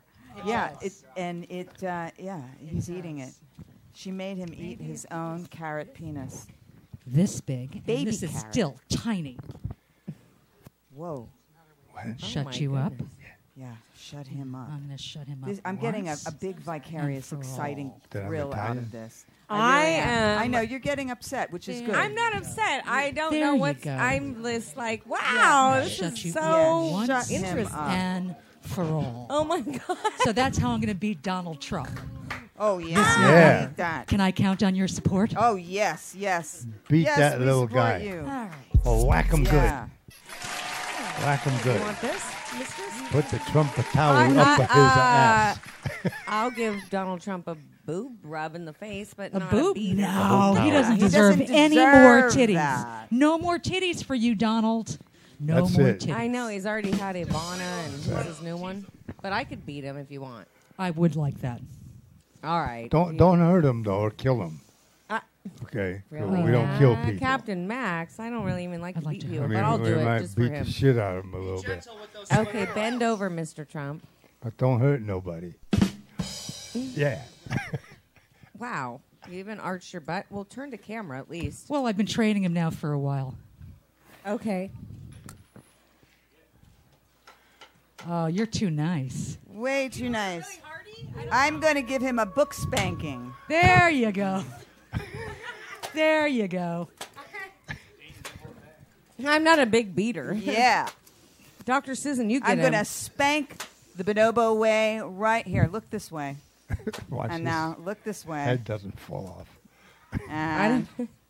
He's eating it. She made him eat his own carrot penis. This big. Baby and this is carrot. still tiny. Whoa. Shut my you up. goodness. Yeah, shut him up. I'm going to shut him up. I'm getting a once big vicarious, and for exciting all. That I'm thrill out Italian? of this. I really am- I know you're getting upset, which is good. I'm not upset. I don't There know you what's. go. I'm just like, wow, this Shut is you so Yeah, once shut him interesting. up. and for all. Oh my God. So that's how I'm going to beat Donald Trump. Oh yeah, Yeah. Beat that. Can I count on your support? Oh yes. Beat yes, that we little support guy. You. All right. Oh, whack him Yeah. good. Whack him You good. want this, mistress? Put the Trump tower I'm up not- his ass. I'll give Donald Trump a boob rub in the face, but A not boob? a beat. No, he doesn't He deserve doesn't any more deserve titties. that. No more titties for you, Donald. No That's more it. titties. I know he's already had Ivana, and who's his new one? But I could beat him if you want. I would like that. All right. Don't hurt him though, or kill him. Uh, Okay, Really? we don't kill people. Captain Max, I don't really even like I'd to like beat to you, hurt I but mean, I'll we do it might just for beat him. the shit out of him a little bit, Okay, bend over, Mr. Trump. but don't hurt nobody. Yeah. Wow. You even arched your butt? Well, turn to camera at least. Well, I've been training him now for a while. Okay. Oh, you're too nice. Way too nice. I'm going to give him a book spanking. There you go. There you go. I'm not a big beater. Yeah. Dr. Susan, you get I'm him. going to spank the bonobo way right here. Look this way. Watch And his now look this way. head doesn't fall off. And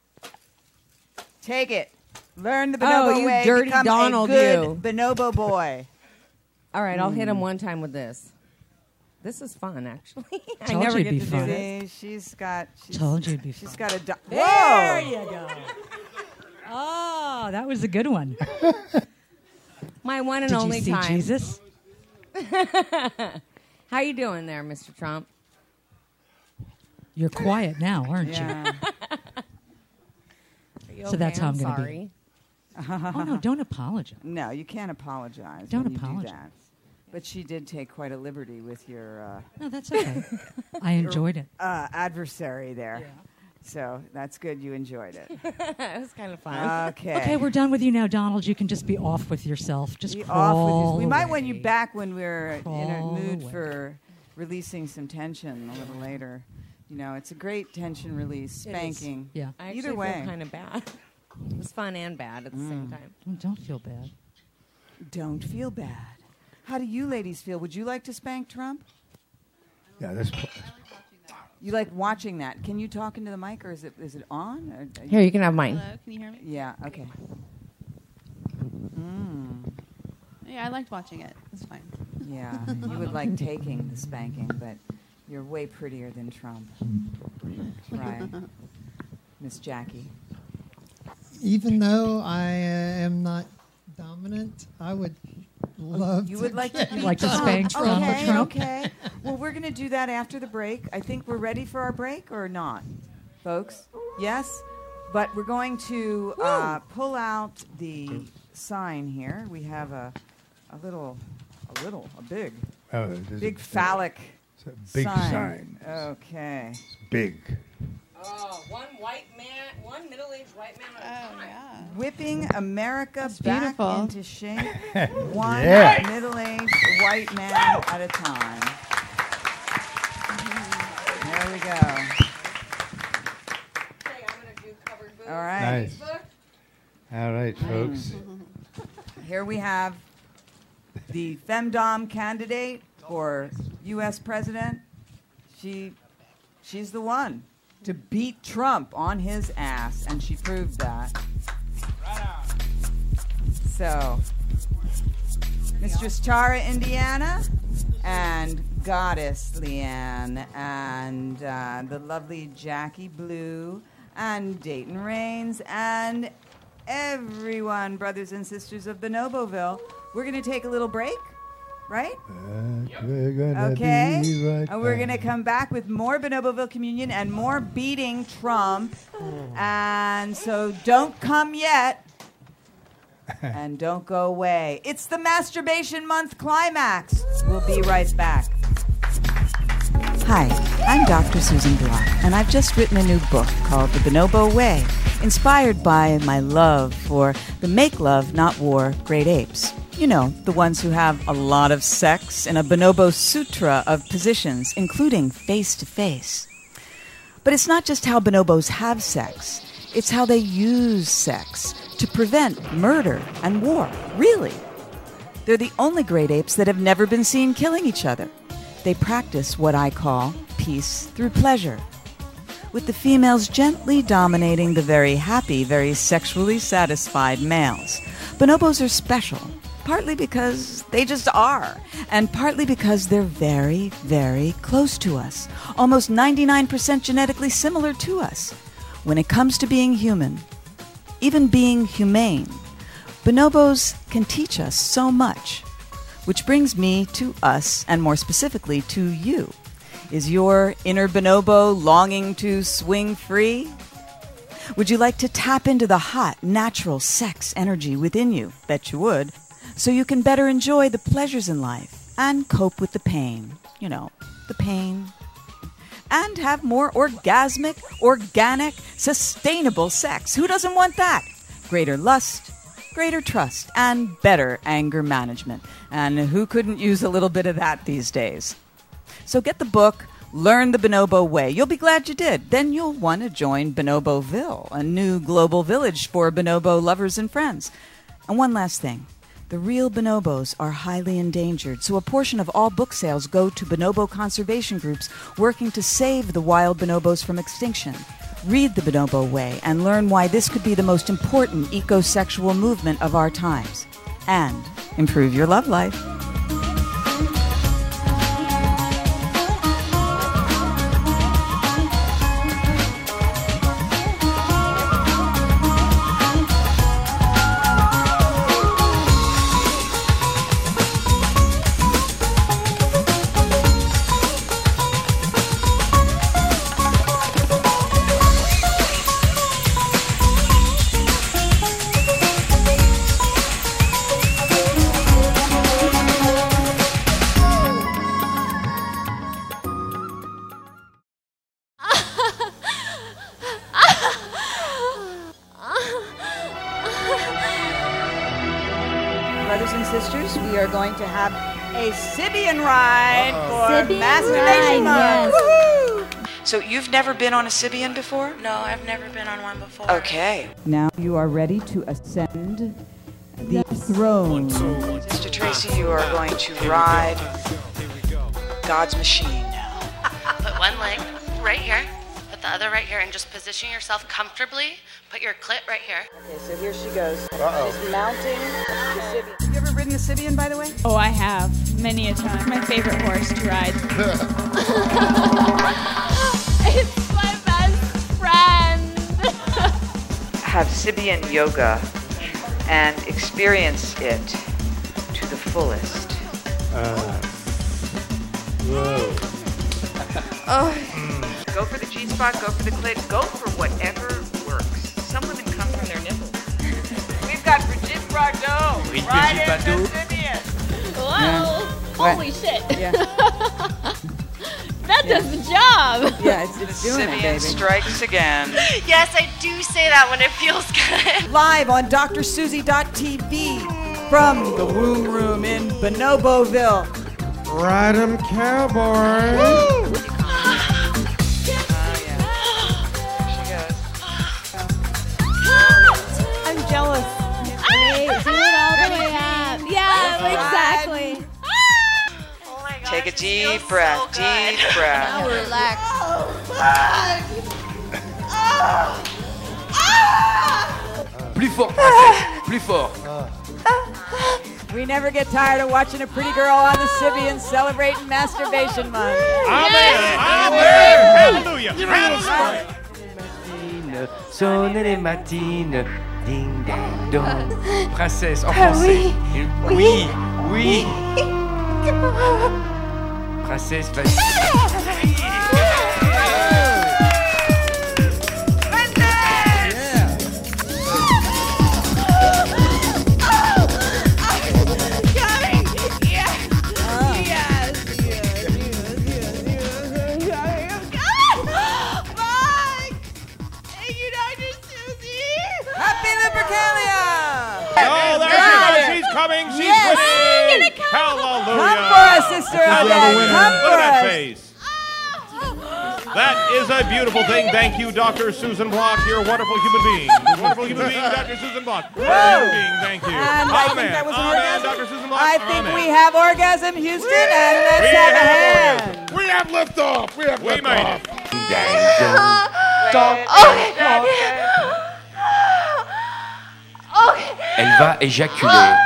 take it. Learn the Oh, bonobo you way. dirty Become Donald, a good you. bonobo boy. All right, I'll hit him one time with this. This is fun, actually. I Told never you get it'd to be do fun. this. See, she's got. Told you it'd be She's fun. got a. There Whoa! you go. Oh, that was a good one. My one and Did only you see time. Jesus? How you doing there, Mr. Trump? You're quiet now, aren't Yeah. Are you So that's how I'm gonna be. sorry. you? Oh, no, don't apologize. No, you apologize. Don't when you apologize. Do that. But she did take quite a liberty with your No, that's okay. I enjoyed it. adversary there. So that's good. You enjoyed it. It was kind of fun. Okay. Okay, we're done with you now, Donald. You can just be off with yourself. Just Be crawl off with you. We might want you away. back when we're in a Crawl mood away. for releasing some tension a little later. You know, it's a great tension release, spanking. Yeah. I actually Either way. feel kind of bad. It was fun and bad at the same time. Oh, don't feel bad. Don't feel bad. How do you ladies feel? Would you like to spank Trump? Yeah, this. You like watching that? Can you talk into the mic, or is it on? Or Here, you can have mine. Hello, can you hear me? Yeah. Okay. Yeah, I liked watching it. It's fine. Yeah, you would like taking the spanking, but you're way prettier than Trump. Right. Miss Jackie. Even though I am not dominant, I would love You to. would like to You'd like to spank Trump. Okay, Trump? okay. Well, we're going to do that after the break. I think we're ready for our break or not, folks? Yes? But we're going to pull out the sign here. We have a big Big phallic It's a big sign. Okay. It's big. Oh, one middle-aged white man at a time. Yeah. Whipping America That's back beautiful. into shape, one Yeah. middle-aged white man at a time. There we go. Okay, I'm going to do covered booth. All right. Nice. All right, folks. Here we have the femdom candidate for U.S. president. She's the one to beat Trump on his ass, and she proved that. So, Mistress Tara Indiana and Goddess Leanne and the lovely Jackie Blue and Dayton Rains and everyone, brothers and sisters of Bonoboville. We're going to take a little break, right? We're gonna Okay. be right And we're going to back. come back with more Bonoboville Communion and more beating Trump. And so don't come yet. And don't go away. It's the Masturbation Month climax. We'll be right back. Hi, I'm Dr. Susan Block, and I've just written a new book called The Bonobo Way, inspired by my love for the make love, not war great apes. You know, the ones who have a lot of sex in a bonobo sutra of positions, including face-to-face. But it's not just how bonobos have sex. It's how they use sex to prevent murder and war. Really. They're the only great apes that have never been seen killing each other. They practice what I call peace through pleasure, with the females gently dominating the very happy, very sexually satisfied males. Bonobos are special, partly because they just are, and partly because they're very, very close to us, almost 99% genetically similar to us. When it comes to being human, even being humane, bonobos can teach us so much. Which brings me to us, and more specifically to you. Is your inner bonobo longing to swing free? Would you like to tap into the hot, natural sex energy within you? Bet you would. So you can better enjoy the pleasures in life and cope with the pain. You know, the pain. And have more orgasmic, organic, sustainable sex. Who doesn't want that? Greater lust, greater trust, and better anger management. And who couldn't use a little bit of that these days? So get the book, Learn the Bonobo Way. You'll be glad you did. Then you'll want to join Bonoboville, a new global village for bonobo lovers and friends. And one last thing. The real bonobos are highly endangered, so a portion of all book sales go to bonobo conservation groups working to save the wild bonobos from extinction. Read The Bonobo Way and learn why this could be the most important ecosexual movement of our times. And improve your love life. Brothers and sisters, we are going to have a Sibian ride for Sibian Masturbation ride, Month. yes. Woohoo! So you've never been on a Sybian before? No, I've never been on one before. Okay. Now you are ready to ascend the throne. Sister Tracy, you are going to ride God's machine now. Put one leg right here, put the other right here, and just position yourself comfortably. Put your clit right here. Okay, so here she goes. She's mounting the Sybian. Have you ever ridden a Sybian, by the way? Oh, I have. Many a time. My favorite horse to ride. It's my best friend. Have Sybian yoga and experience it to the fullest. Whoa. Go for the G-spot, go for the clit, go for whatever works. Some women come from their nipples. We've got Brigitte Bardot riding the Sybian. Whoa. Holy shit. Yeah. That does the job. Yeah, it's doing it, baby. Strikes again. Yes, I do say that when it feels good. Live on drsusie.tv from the Womb Room in Bonoboville. Ride 'em, cowboy. I'm jealous. Wait, do it all the way up. Yeah, exactly. Oh my gosh, Take a this deep feels breath, so good. deep breath. Now relax. Plus fort, princesse. Plus fort. We never get tired of watching a pretty girl on the Sybian celebrating masturbation month. Amen. Amen. Hallelujah. Hallelujah. Sonne les matines, ding ding dong. Princesse en français. Oui, oui. Princesse, vas-y. Oh, there she goes. She's coming. She's winning. Hallelujah. Come for us, Sister Odette. Come Look for at that us. face. That is a beautiful thing. Thank you, Dr. Susan Block. You're a wonderful human being. Wonderful human being, Dr. Susan Block. Human being, thank you. And I think that was an orgasm. Dr. Susan Block. I think we have orgasm, Houston, and let's have a hand. We have liftoff. We have liftoff. Elle va éjaculer.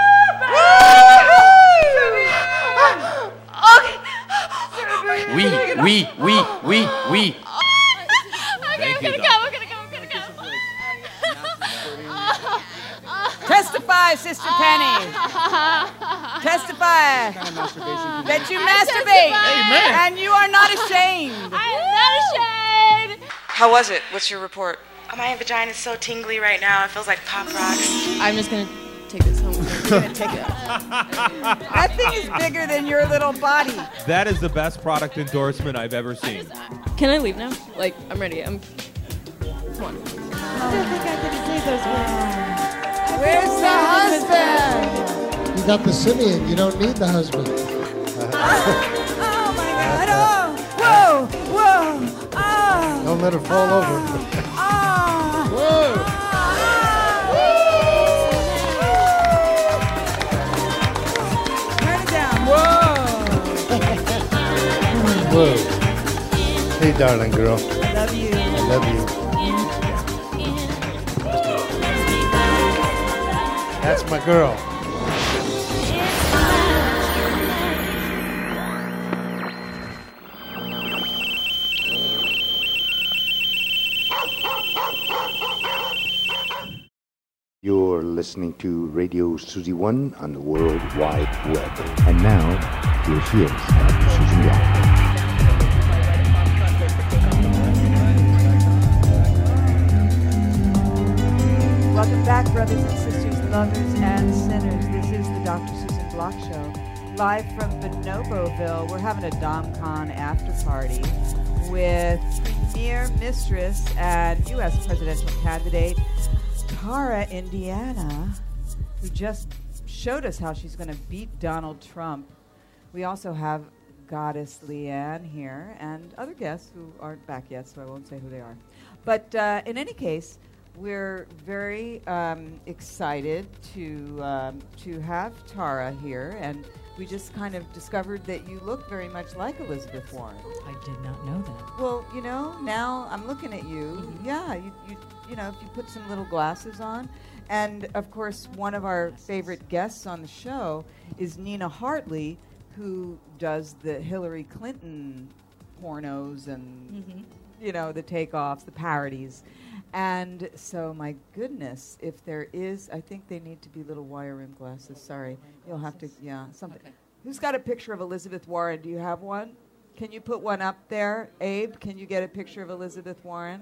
Oui, oui, oui, oui, oui. Okay, we're gonna go. Testify, Sister Penny. Testify that you masturbate. Amen. And you are not ashamed. I'm not ashamed. How was it? What's your report? Oh, my vagina is so tingly right now. It feels like Pop Rocks. I'm just gonna take this home. I'm gonna take it. That thing is bigger than your little body. That is the best product endorsement I've ever seen. Can I leave now? Like, I'm ready. Come on. Where's the husband? You got the Sybian. You don't need the husband. Oh my God! Oh, whoa! Oh! Don't let her fall over. Whoa! Turn it down. Whoa! Whoa. Hey, darling girl. I love you. I love you. That's my girl. You're listening to Radio Susie One on the World Wide Web. And now, here she is, Dr. Susan Block. Welcome back, brothers and sisters, lovers and sinners. This is the Dr. Susan Block Show, live from Bonoboville. We're having a DomCon after party with Premier Mistress and U.S. presidential candidate Tara Indiana, who just showed us how she's going to beat Donald Trump. We also have goddess Leanne here, and other guests who aren't back yet, so I won't say who they are. But in any case, we're very excited to have Tara here, and we just kind of discovered that you look very much like Elizabeth Warren. I did not know that. Well, you know, now I'm looking at you. Yeah, you know, if you put some little glasses on. And, of course, one of our favorite guests on the show is Nina Hartley, who does the Hillary Clinton pornos and, you know, the takeoffs, the parodies. And so, my goodness, if there is, I think they need to be little wire rim glasses. Sorry. You'll have to, something. Okay. Who's got a picture of Elizabeth Warren? Do you have one? Can you put one up there? Abe, can you get a picture of Elizabeth Warren?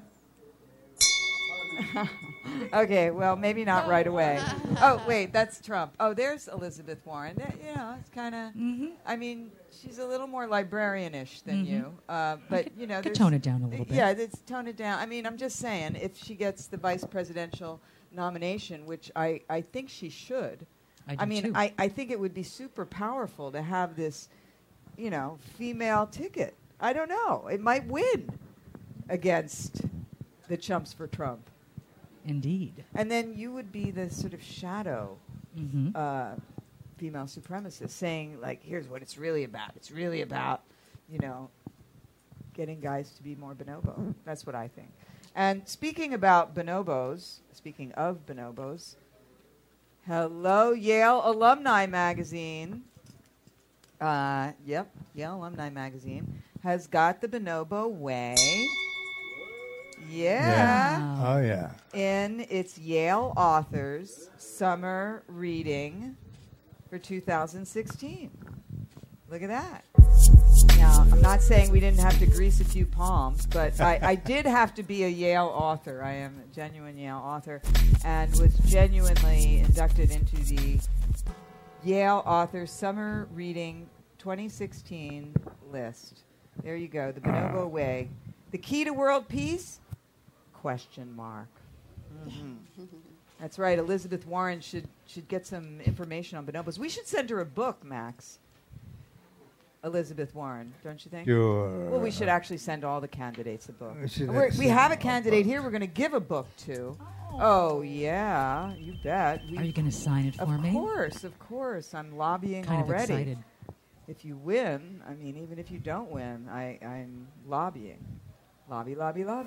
Okay, well, maybe not right away. Oh, wait, that's Trump. Oh, there's Elizabeth Warren. You know, it's kind of, I mean, she's a little more librarianish than you. But, you know, could tone it down a little bit. Yeah, it's tone it down. I mean, I'm just saying, if she gets the vice presidential nomination, which I think she should. I mean, I think it would be super powerful to have this, you know, female ticket. I don't know. It might win against the chumps for Trump. Indeed. And then you would be the sort of shadow female supremacist, saying, like, here's what it's really about. It's really about, you know, getting guys to be more bonobo. That's what I think. And speaking of bonobos, hello, Yale Alumni Magazine. Yep, Yale Alumni Magazine has got the Bonobo Way. Yeah. Oh, yeah. In its Yale Authors Summer Reading for 2016. Look at that. Now, I'm not saying we didn't have to grease a few palms, but I did have to be a Yale author. I am a genuine Yale author and was genuinely inducted into the Yale Authors Summer Reading 2016 list. There you go, the Bonobo Way. The key to world peace? Question mark. That's right. Elizabeth Warren should get some information on bonobos. We should send her a book, Max. Elizabeth Warren, don't you think? Sure. Well, we should actually send all the candidates a book. We have a candidate here we're going to give a book to. Oh, yeah, you bet. Are you going to sign it for me? Of course. I'm lobbying kind already. Of excited. If you win, I mean, even if you don't win, I'm lobbying. Lobby.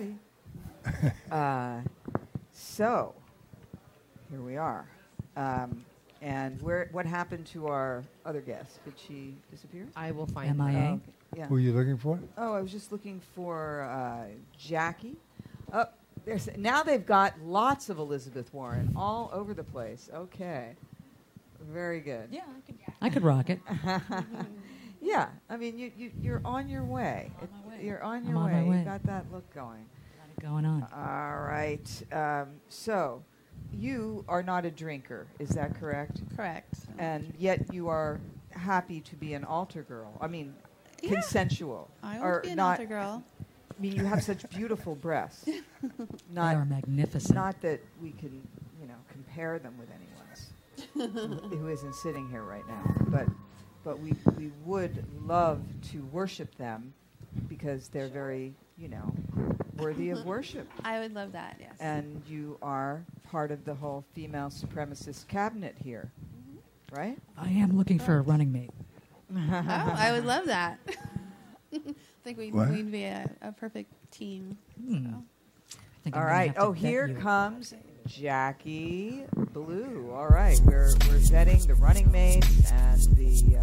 So, here we are. And what happened to our other guest? Did she disappear? I will find MIA. her. Okay. Yeah. Who are you looking for? Oh, I was just looking for Jackie. Oh, now they've got lots of Elizabeth Warren all over the place. Okay. Very good. Yeah, I could rock it. Yeah, I mean, you're on your way. You're on your I'm way. on my way. You got that look going. Got it going on. All right. So, you are not a drinker, is that correct? Correct. And yet you are happy to be an altar girl. I mean, consensual. I want to be an altar girl. I mean, you have such beautiful breasts. They are magnificent. Not that we can, compare them with anyone's who isn't sitting here right now. But we would love to worship them because they're very, worthy of worship. I would love that, yes. And you are part of the whole female supremacist cabinet here, right? I am looking for a running mate. Oh, I would love that. I think we'd be a perfect team. So. All right. Oh, here comes Jackie Blue. All right. We're vetting the running mates and the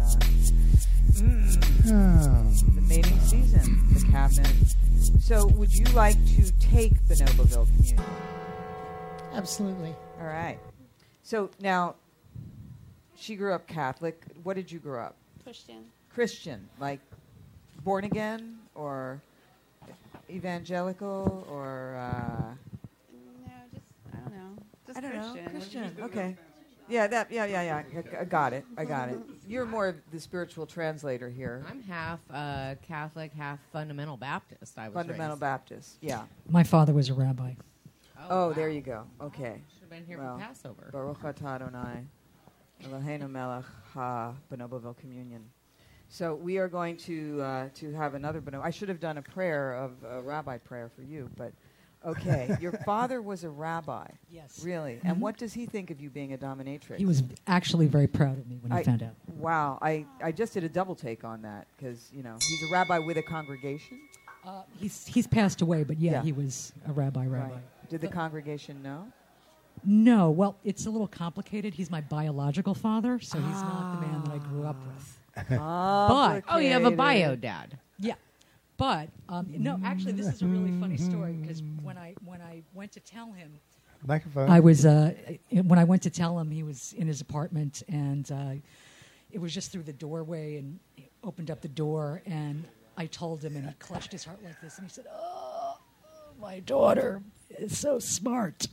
mating season, the cabinet. So would you like to take Bonoboville Communion? Absolutely. All right. So now, she grew up Catholic. What did you grow up? Christian, like born again or evangelical or... No, just, I don't know. Just I don't Christian. know. Christian. Okay. Yeah. I got it. You're more of the spiritual translator here. I'm half Catholic, half fundamental Baptist. I was Fundamental raised. Baptist, yeah. My father was a rabbi. Oh, there you go. Okay. Should have been here for Passover. Baruch atah Adonai, Eloheinu melech ha Bonoboville Communion. So we are going to have another. But I should have done a rabbi prayer for you. But okay, your father was a rabbi. Yes. Really. And what does he think of you being a dominatrix? He was actually very proud of me when he found out. Wow. I just did a double take on that because he's a rabbi with a congregation. He's passed away, but yeah, he was a rabbi. Right. Did the congregation know? No. Well, it's a little complicated. He's my biological father, so he's not the man that I grew up with. But you have a bio dad. Yeah, but no, actually, this is a really funny story because when I went to tell him, microphone. I was when I went to tell him, he was in his apartment, and it was just through the doorway, and he opened up the door, and I told him, and he clutched his heart like this, and he said, "Oh, my daughter is so smart."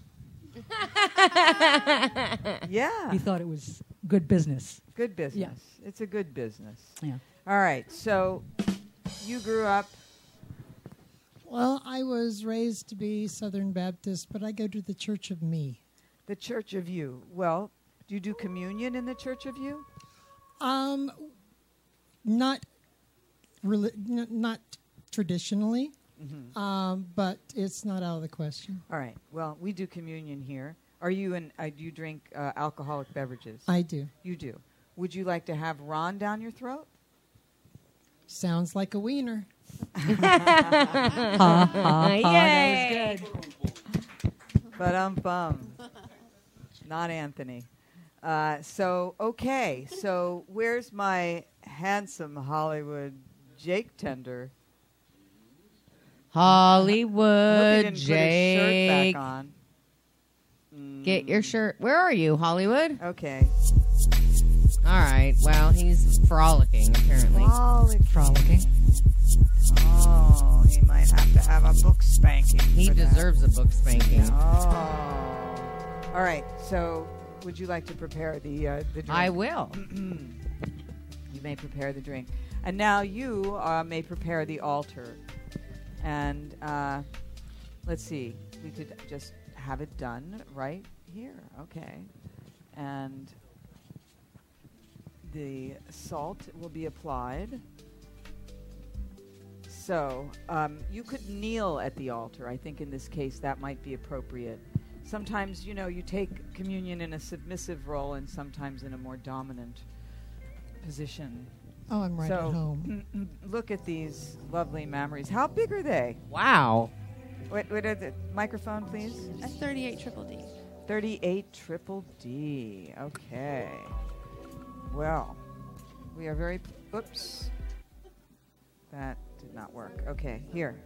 Yeah. He thought it was good business. Good business. Yeah. It's a good business. Yeah. All right. So you grew up. Well, I was raised to be Southern Baptist, but I go to the Church of Me. The Church of You. Well, do you do communion in the Church of You? Not traditionally. Mm-hmm. But it's not out of the question. All right. Well, we do communion here. Are you do you drink alcoholic beverages? I do. You do. Would you like to have Ron down your throat? Sounds like a wiener. Yay! That was good. Ba-dum-bum. Not Anthony. So where's my handsome Hollywood Jake Tender? Hollywood, Jake. Put his shirt back on. Get your shirt. Where are you, Hollywood? Okay. All right. Well, he's frolicking, apparently. Frolicking. Oh, he might have to have a book spanking. He deserves a book spanking. Oh. All right. So, would you like to prepare the drink? I will. You may prepare the drink. And now you may prepare the altar. And let's see. We could just have it done right here. Okay. And the salt will be applied. So you could kneel at the altar. I think in this case that might be appropriate. Sometimes, you take communion in a submissive role and sometimes in a more dominant position. Oh, I'm right at home. Look at these lovely memories. How big are they? Wow. Wait, the microphone, please. A 38 triple D. 38 triple D. Okay. Well, we are very... Oops. That did not work. Okay, here.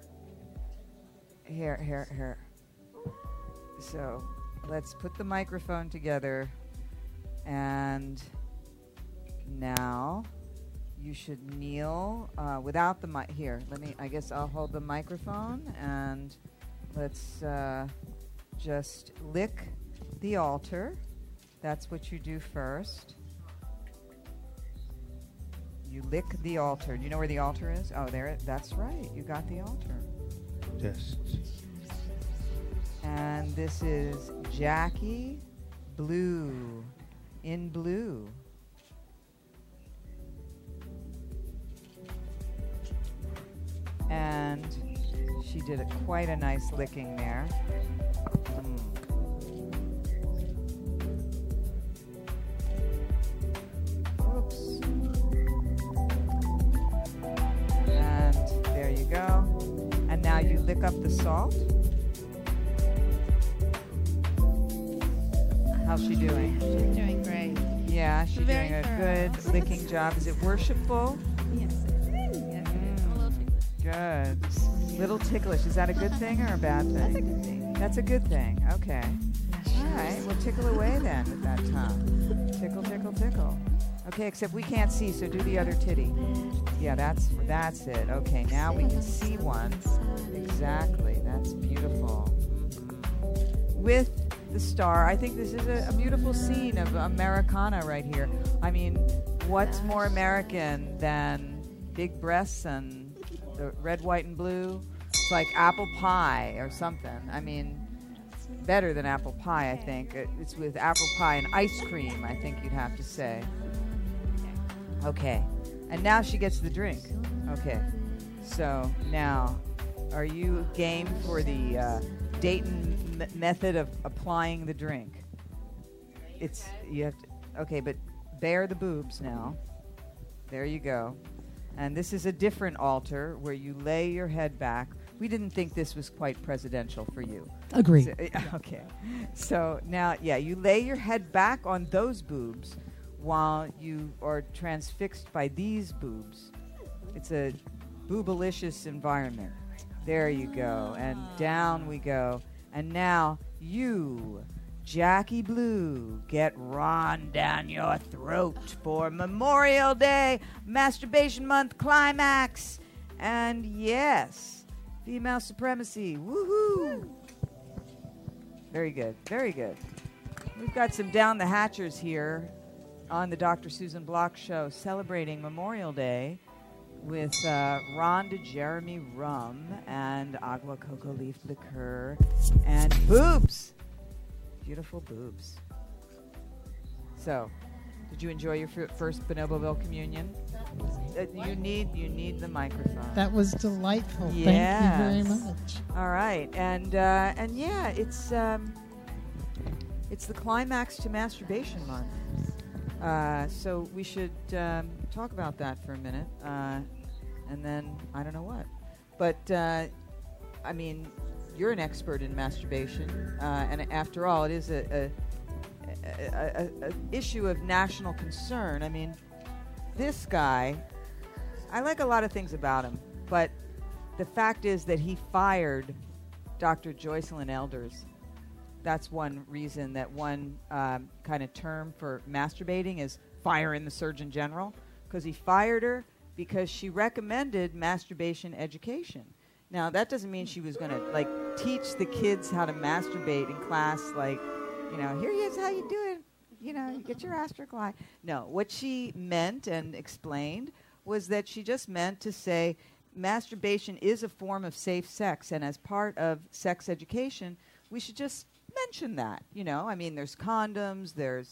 Here. So, let's put the microphone together. And now... You should kneel without the mic. Here, I guess I'll hold the microphone and let's just lick the altar. That's what you do first. You lick the altar. Do you know where the altar is? Oh, that's right. You got the altar. Yes. And this is Jackie Blue in blue. And she did quite a nice licking there. Oops. And there you go. And now you lick up the salt. How's she doing? She's doing great. Yeah, she's Very doing a thorough. good licking job. Is it worshipful? Yes, it is. Yes, it is. I'm a little ticklish. Good. Little ticklish. Is that a good thing or a bad thing? That's a good thing. That's a good thing. Okay. All right. Well, tickle away then with that tongue. Tickle, tickle, tickle. Okay, except we can't see, so do the other titty. Yeah, that's it. Okay, now we can see one. Exactly. That's beautiful. Mm-hmm. With the star, I think this is a beautiful scene of Americana right here. I mean, what's more American than big breasts and the red, white, and blue? It's like apple pie or something. I mean, better than apple pie, I think. It's with apple pie and ice cream, I think you'd have to say. Okay. And now she gets the drink. Okay. So now, are you game for the Dayton method of applying the drink? You have to. Okay, but bare the boobs now. There you go. And this is a different altar where you lay your head back. We didn't think this was quite presidential for you. Agree. So, okay. So now, you lay your head back on those boobs while you are transfixed by these boobs. It's a boobalicious environment. There you go. And down we go. And now you, Jackie Blue, get Ron down your throat for Memorial Day, Masturbation Month climax. And yes, female supremacy. Woohoo! Very good. Very good. We've got some down the hatchers here on the Dr. Susan Block Show celebrating Memorial Day with Rhonda Jeremy rum and Agua Coco Leaf liqueur and boobs. Beautiful boobs. So, did you enjoy your first Bonoboville communion? You need the microphone. That was delightful. Yes. Thank you very much. All right, and yeah, it's the climax to Masturbation Month. So we should talk about that for a minute, and then I don't know what, but I mean, you're an expert in masturbation, and after all, it is a issue of national concern. I mean, this guy, I like a lot of things about him, but the fact is that he fired Dr. Joycelyn Elders. That's one reason that one kind of term for masturbating is firing the Surgeon General, because he fired her because she recommended masturbation education. Now, that doesn't mean she was going to, teach the kids how to masturbate in class, here's how you do it. You get your astrocli. No, what she meant and explained was that she just meant to say masturbation is a form of safe sex, and as part of sex education, we should just mention that. I mean, there's condoms, there's,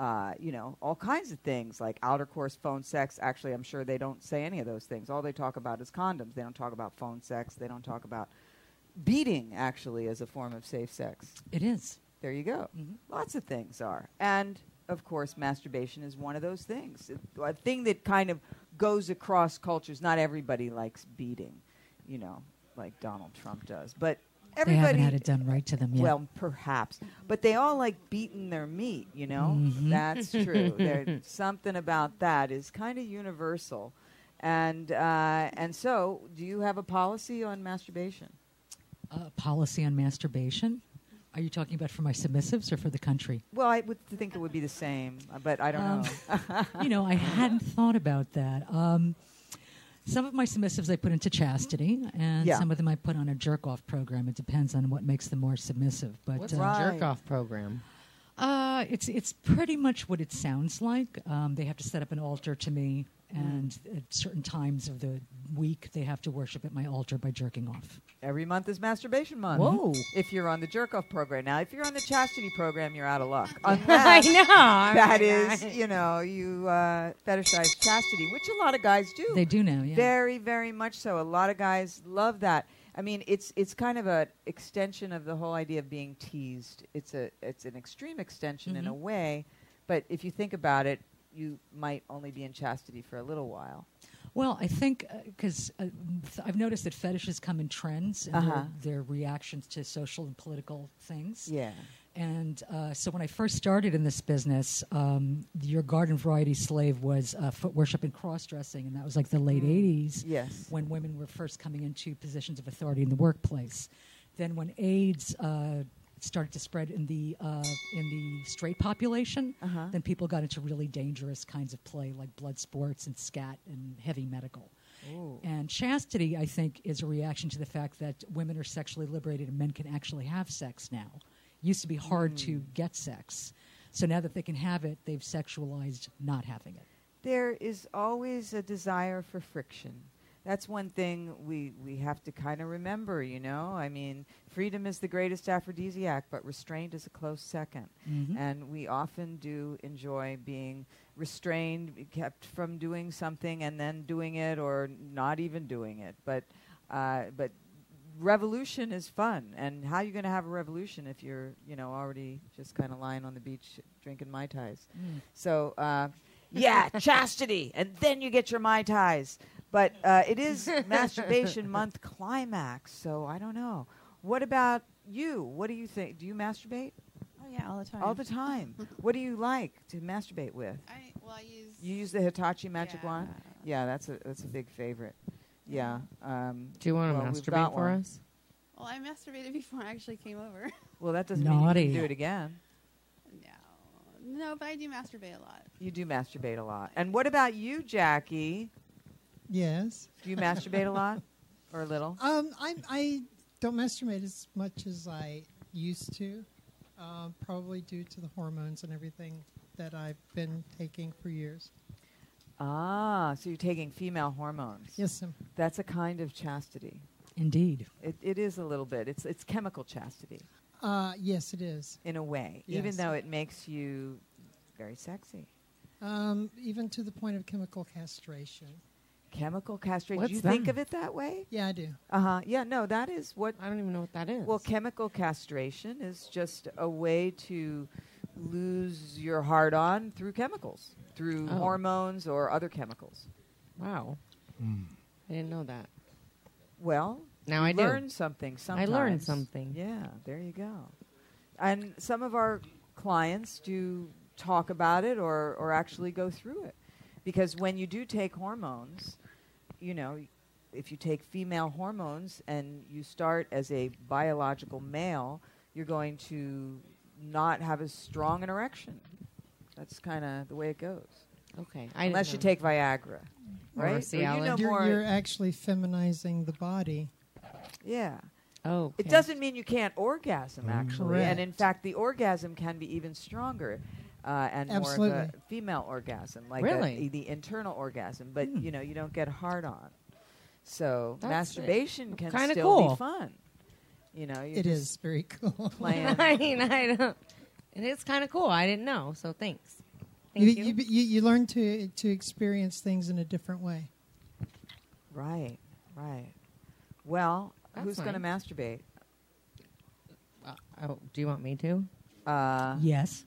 all kinds of things like outer course phone sex. Actually, I'm sure they don't say any of those things. All they talk about is condoms. They don't talk about phone sex. They don't talk about beating, actually, as a form of safe sex. It is. There you go. Mm-hmm. Lots of things are. And, of course, masturbation is one of those things. A thing that kind of goes across cultures. Not everybody likes beating, like Donald Trump does. But everybody, they haven't had it done right to them yet. Well, perhaps. But they all like beating their meat, Mm-hmm. That's true. There's something about that is kind of universal. And so, do you have a policy on masturbation? Policy on masturbation? Are you talking about for my submissives or for the country? Well, I would think it would be the same, but I don't know. I hadn't thought about that. Some of my submissives I put into chastity, and some of them I put on a jerk-off program. It depends on what makes them more submissive. But what's a jerk-off program? It's pretty much what it sounds like. They have to set up an altar to me, and at certain times of the week, they have to worship at my altar by jerking off. Every month is Masturbation Month. Whoa. If you're on the jerk-off program. Now, if you're on the chastity program, you're out of luck. I know. That is, you fetishize chastity, which a lot of guys do. They do now, yeah. Very, very much so. A lot of guys love that. I mean, it's kind of an extension of the whole idea of being teased. It's an extreme extension in a way, but if you think about it, you might only be in chastity for a little while. Well, I think because I've noticed that fetishes come in trends and their reactions to social and political things. Yeah. And so when I first started in this business, your garden variety slave was foot worship and cross-dressing, and that was like the late 80s. Yes. When women were first coming into positions of authority in the workplace. Then when AIDS started to spread in the straight population, then people got into really dangerous kinds of play like blood sports and scat and heavy medical. Ooh. And chastity, I think, is a reaction to the fact that women are sexually liberated and men can actually have sex now. It used to be hard to get sex. So now that they can have it, they've sexualized not having it. There is always a desire for friction. that's one thing we have to kind of remember, you know? I mean, freedom is the greatest aphrodisiac, but restraint is a close second. Mhm. And we often do enjoy being restrained, kept from doing something and then doing it or not even doing it. But revolution is fun. And how are you going to have a revolution if you're, you know, already just kind of lying on the beach drinking Mai Tais? So, yeah, chastity. And then you get your Mai Tais. But it is Masturbation Month climax, so I don't know. What about you? What do you think? Do you masturbate? Oh yeah, all the time. All the time. What do you like to masturbate with? I use. You use the Hitachi magic wand? Yeah, that's a big favorite. Yeah. Do you want to we've masturbate got for one. us? Well, I masturbated before I actually came over. Well, that doesn't mean you Naughty. can do it again. No, but I do masturbate a lot. You do masturbate a lot. And what about you, Jackie? Yes. Do you masturbate a lot or a little? I don't masturbate as much as I used to, probably due to the hormones and everything that I've been taking for years. Ah, so you're taking female hormones. Yes, ma'am. That's a kind of chastity. Indeed. It is a little bit. It's chemical chastity. Yes, it is. In a way, even Yes. though it makes you very sexy. Even to the point of chemical castration. Chemical castration. What's Do you that? think of it that way? Yeah, I do. Yeah, no, that is what... I don't even know what that is. Well, chemical castration is just a way to lose your hard-on through chemicals, through Oh. hormones or other chemicals. Wow. I didn't know that. Well, Now you I do. learn something sometimes. I learned something. Yeah, there you go. And some of our clients do talk about it or actually go through it. Because when you do take hormones, you know, if you take female hormones and you start as a biological male, you're going to not have as strong an erection. That's kind of the way it goes. Okay. Unless you take Viagra, Or right? Cialis. You're actually feminizing the body. Yeah. Oh. It doesn't mean you can't orgasm, actually. Correct. And in fact, the orgasm can be even stronger and more of Absolutely. a female orgasm, like Really? the internal orgasm. But, you know, you don't get hard on. So That's masturbation can kinda still cool. be fun. You know, you're It just is very cool. playing. I mean, I don't. It is kind of cool. I didn't know, so thanks. Thank you. You learn to experience things in a different way. Right, right. Well, That's who's going to nice. masturbate? Oh, do you want me to? Yes.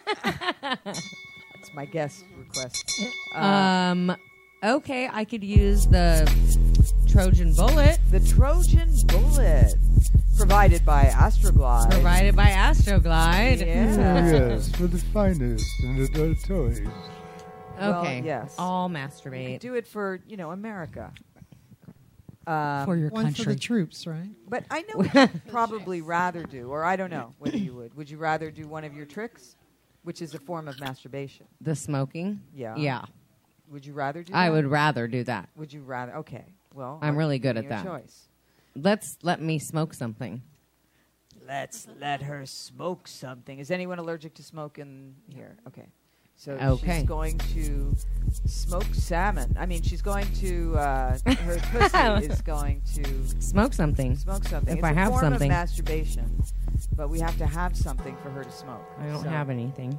It's my guest request. Okay, I could use the Trojan Bullet. The Trojan Bullet, provided by Astroglide. Provided by Astroglide. Yeah. Yes, for the finest in adult toys. Okay. Well, yes. All You masturbate. could do it for, you know, America. For your One country. for the troops, right? But I know what you'd probably rather do, or I don't know whether you would. Would you rather do one of your tricks, which is a form of masturbation? The smoking? Yeah. Yeah. Would you rather do that? I would rather do that. Would you rather? Okay. Well, I'm really good at your that. Choice. Let me smoke something. Let's let her smoke something. Is anyone allergic to smoke in here? Okay. So Okay. she's going to smoke salmon. I mean, she's going to, her pussy is going to Smoke something. smoke something. If It's I a have form something. of masturbation, but we have to have something for her to smoke. I don't So, have anything.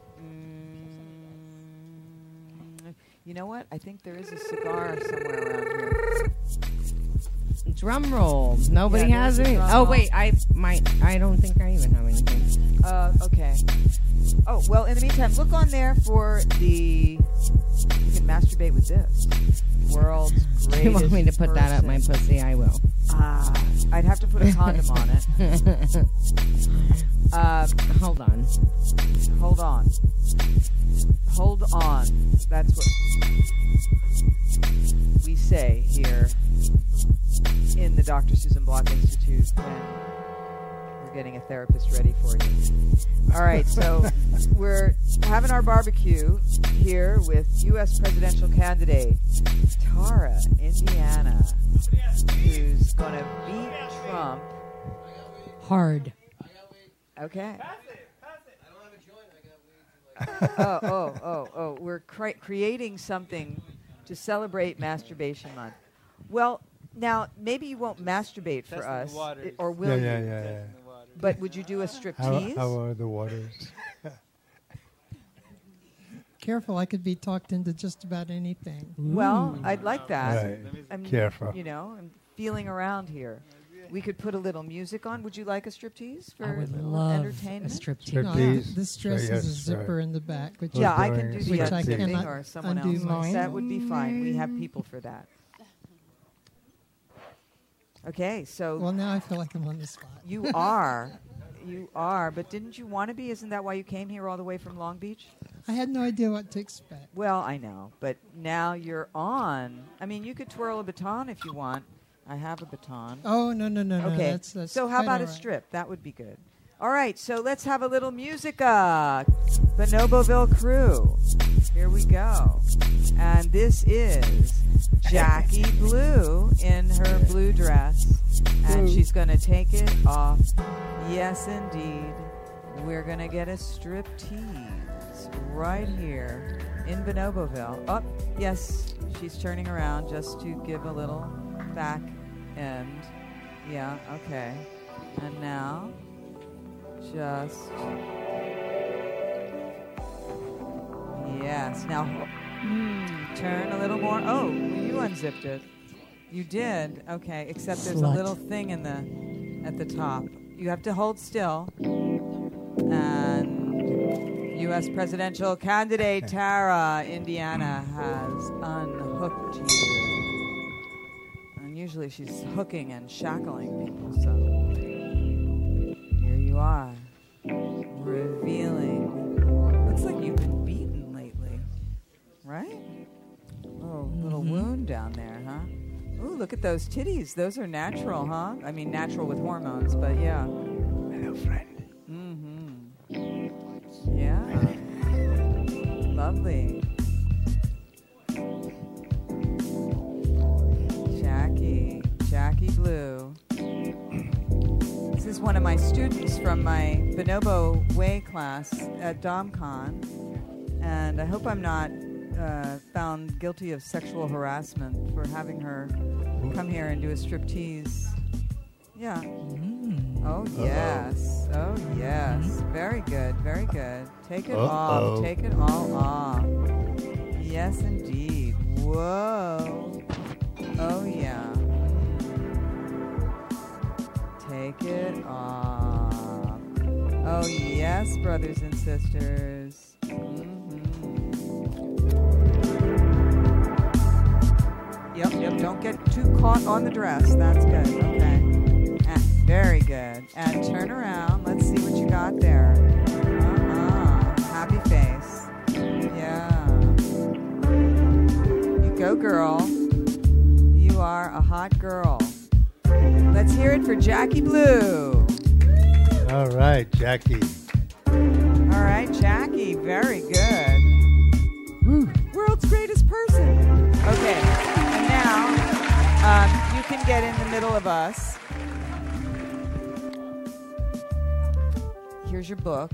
You know what? I think there is a cigar somewhere around here. Drum roll. Nobody Yeah, has there's a any. drum Oh roll. wait, I don't think I even have anything. Okay. Oh, well, in the meantime, look on there for the... You can masturbate with this. World's greatest If you want me to put that up my person. pussy, I will. I'd have to put a condom on it. Hold on. Hold on. Hold on. That's what we say here in the Dr. Susan Block Institute when we're getting a therapist ready for you. All right, so we're having our barbecue here with U.S. presidential candidate Tara, Indiana, who's going to beat Trump. Hard. Okay. Oh. We're creating something to celebrate Masturbation Month. Well, now maybe you won't masturbate for Testing the us, waters. or will you? Yeah. But would you do a striptease? How are the waters? Careful, I could be talked into just about anything. Well, I'd like that. Right. I'm, Careful. You know, I'm feeling around here. We could put a little music on. Would you like a striptease for I would a little love entertainment? a striptease. No, this dress has a zipper in the back. Which Yeah, I is- can do the which I unzipping, cannot or someone undo else. myself. That would be fine. We have people for that. Okay, so Well, now I feel like I'm on the spot. you are. You are, but didn't you want to be? Isn't that why you came here all the way from Long Beach? I had no idea what to expect. Well, I know, but now you're on. I mean, you could twirl a baton if you want. I have a baton. Oh, no. Okay, That's so how quite about all a right. strip? That would be good. All right, so let's have a little musica. Bonoboville Crew. Here we go. And this is Jackie Blue in her blue dress. And she's going to take it off. Yes, indeed. We're going to get a striptease right here in Bonoboville. Oh, yes, she's turning around just to give a little back end. Yeah, okay. And now, just... Yes, now turn a little more. Oh, you unzipped it. You did. Okay, except there's a Slut. little thing in the at the top. You have to hold still. And U.S. presidential candidate Tara, Indiana, has unhooked you. And usually she's hooking and shackling people, so here you are, revealing. Looks like you've been beaten lately, right? Oh, little wound down there, huh? Ooh, look at those titties. Those are natural, huh? I mean, natural with hormones, but yeah. Hello, friend. Yeah. Lovely. Jackie Blue. This is one of my students from my Bonobo Way class at DomCon, and I hope I'm not found guilty of sexual harassment for having her come here and do a striptease. Yeah. Oh, yes. Oh, yes. Very good. Very good. Take it off. Take it all off. Yes, indeed. Whoa. Oh, yeah. Take it off. Oh, yes, brothers and sisters. Yep. Don't get too caught on the dress. That's good. Okay. Very good. And turn around. Let's see what you got there. Happy face. Yeah. You go, girl. You are a hot girl. Let's hear it for Jackie Blue. All right, Jackie. All right, Jackie. Very good. World's greatest person. Okay. And now you can get in the middle of us. Here's your book.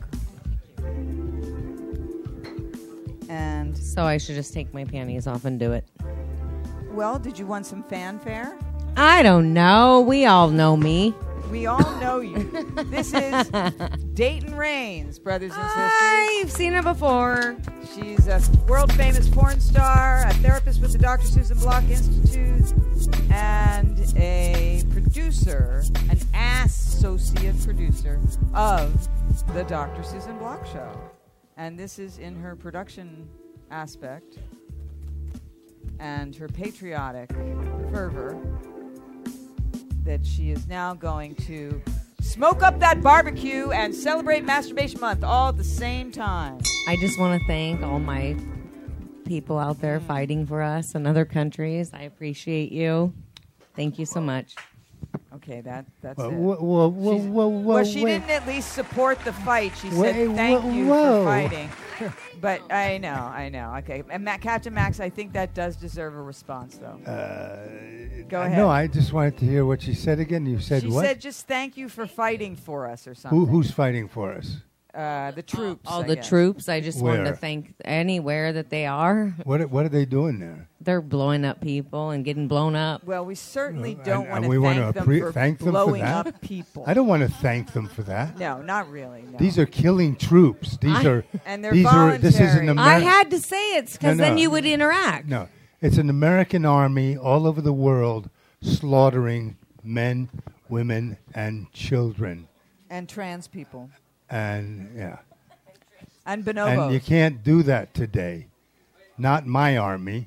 And so I should just take my panties off and do it. Well, did you want some fanfare? I don't know. We all know me. We all know you. This is Dayton Raines, brothers and sisters. I've seen her before. She's a world-famous porn star, a therapist with the Dr. Susan Block Institute, and a producer, an associate producer of the Dr. Susan Block Show. And this is in her production aspect and her patriotic fervor that she is now going to smoke up that barbecue and celebrate Masturbation Month all at the same time. I just want to thank all my people out there fighting for us in other countries. I appreciate you. Thank you so much. Okay, that's Whoa, it. whoa, She wait. didn't at least support the fight. She Wait, said thank you whoa. for fighting. But I know. Okay, and Captain Max, I think that does deserve a response, though. Go ahead. No, I just wanted to hear what she said again. You said She what? said just thank you for fighting for us or something. Who's fighting for us? The troops. All I the guess. troops. I just wanted to Where? thank anywhere that they are. What are they doing there? there blowing up people and getting blown up. Well, we certainly don't And want to we thank wanna them for thank them for blowing that? up people. I don't want to thank them for that. No, not really. No. These are killing troops. These are And they're these are. This is an voluntary. I American. had to say it because then you would interact. No, it's an American army all over the world slaughtering men, women, and children. And trans people. And yeah. And bonobos. And you can't do that today. Not my army.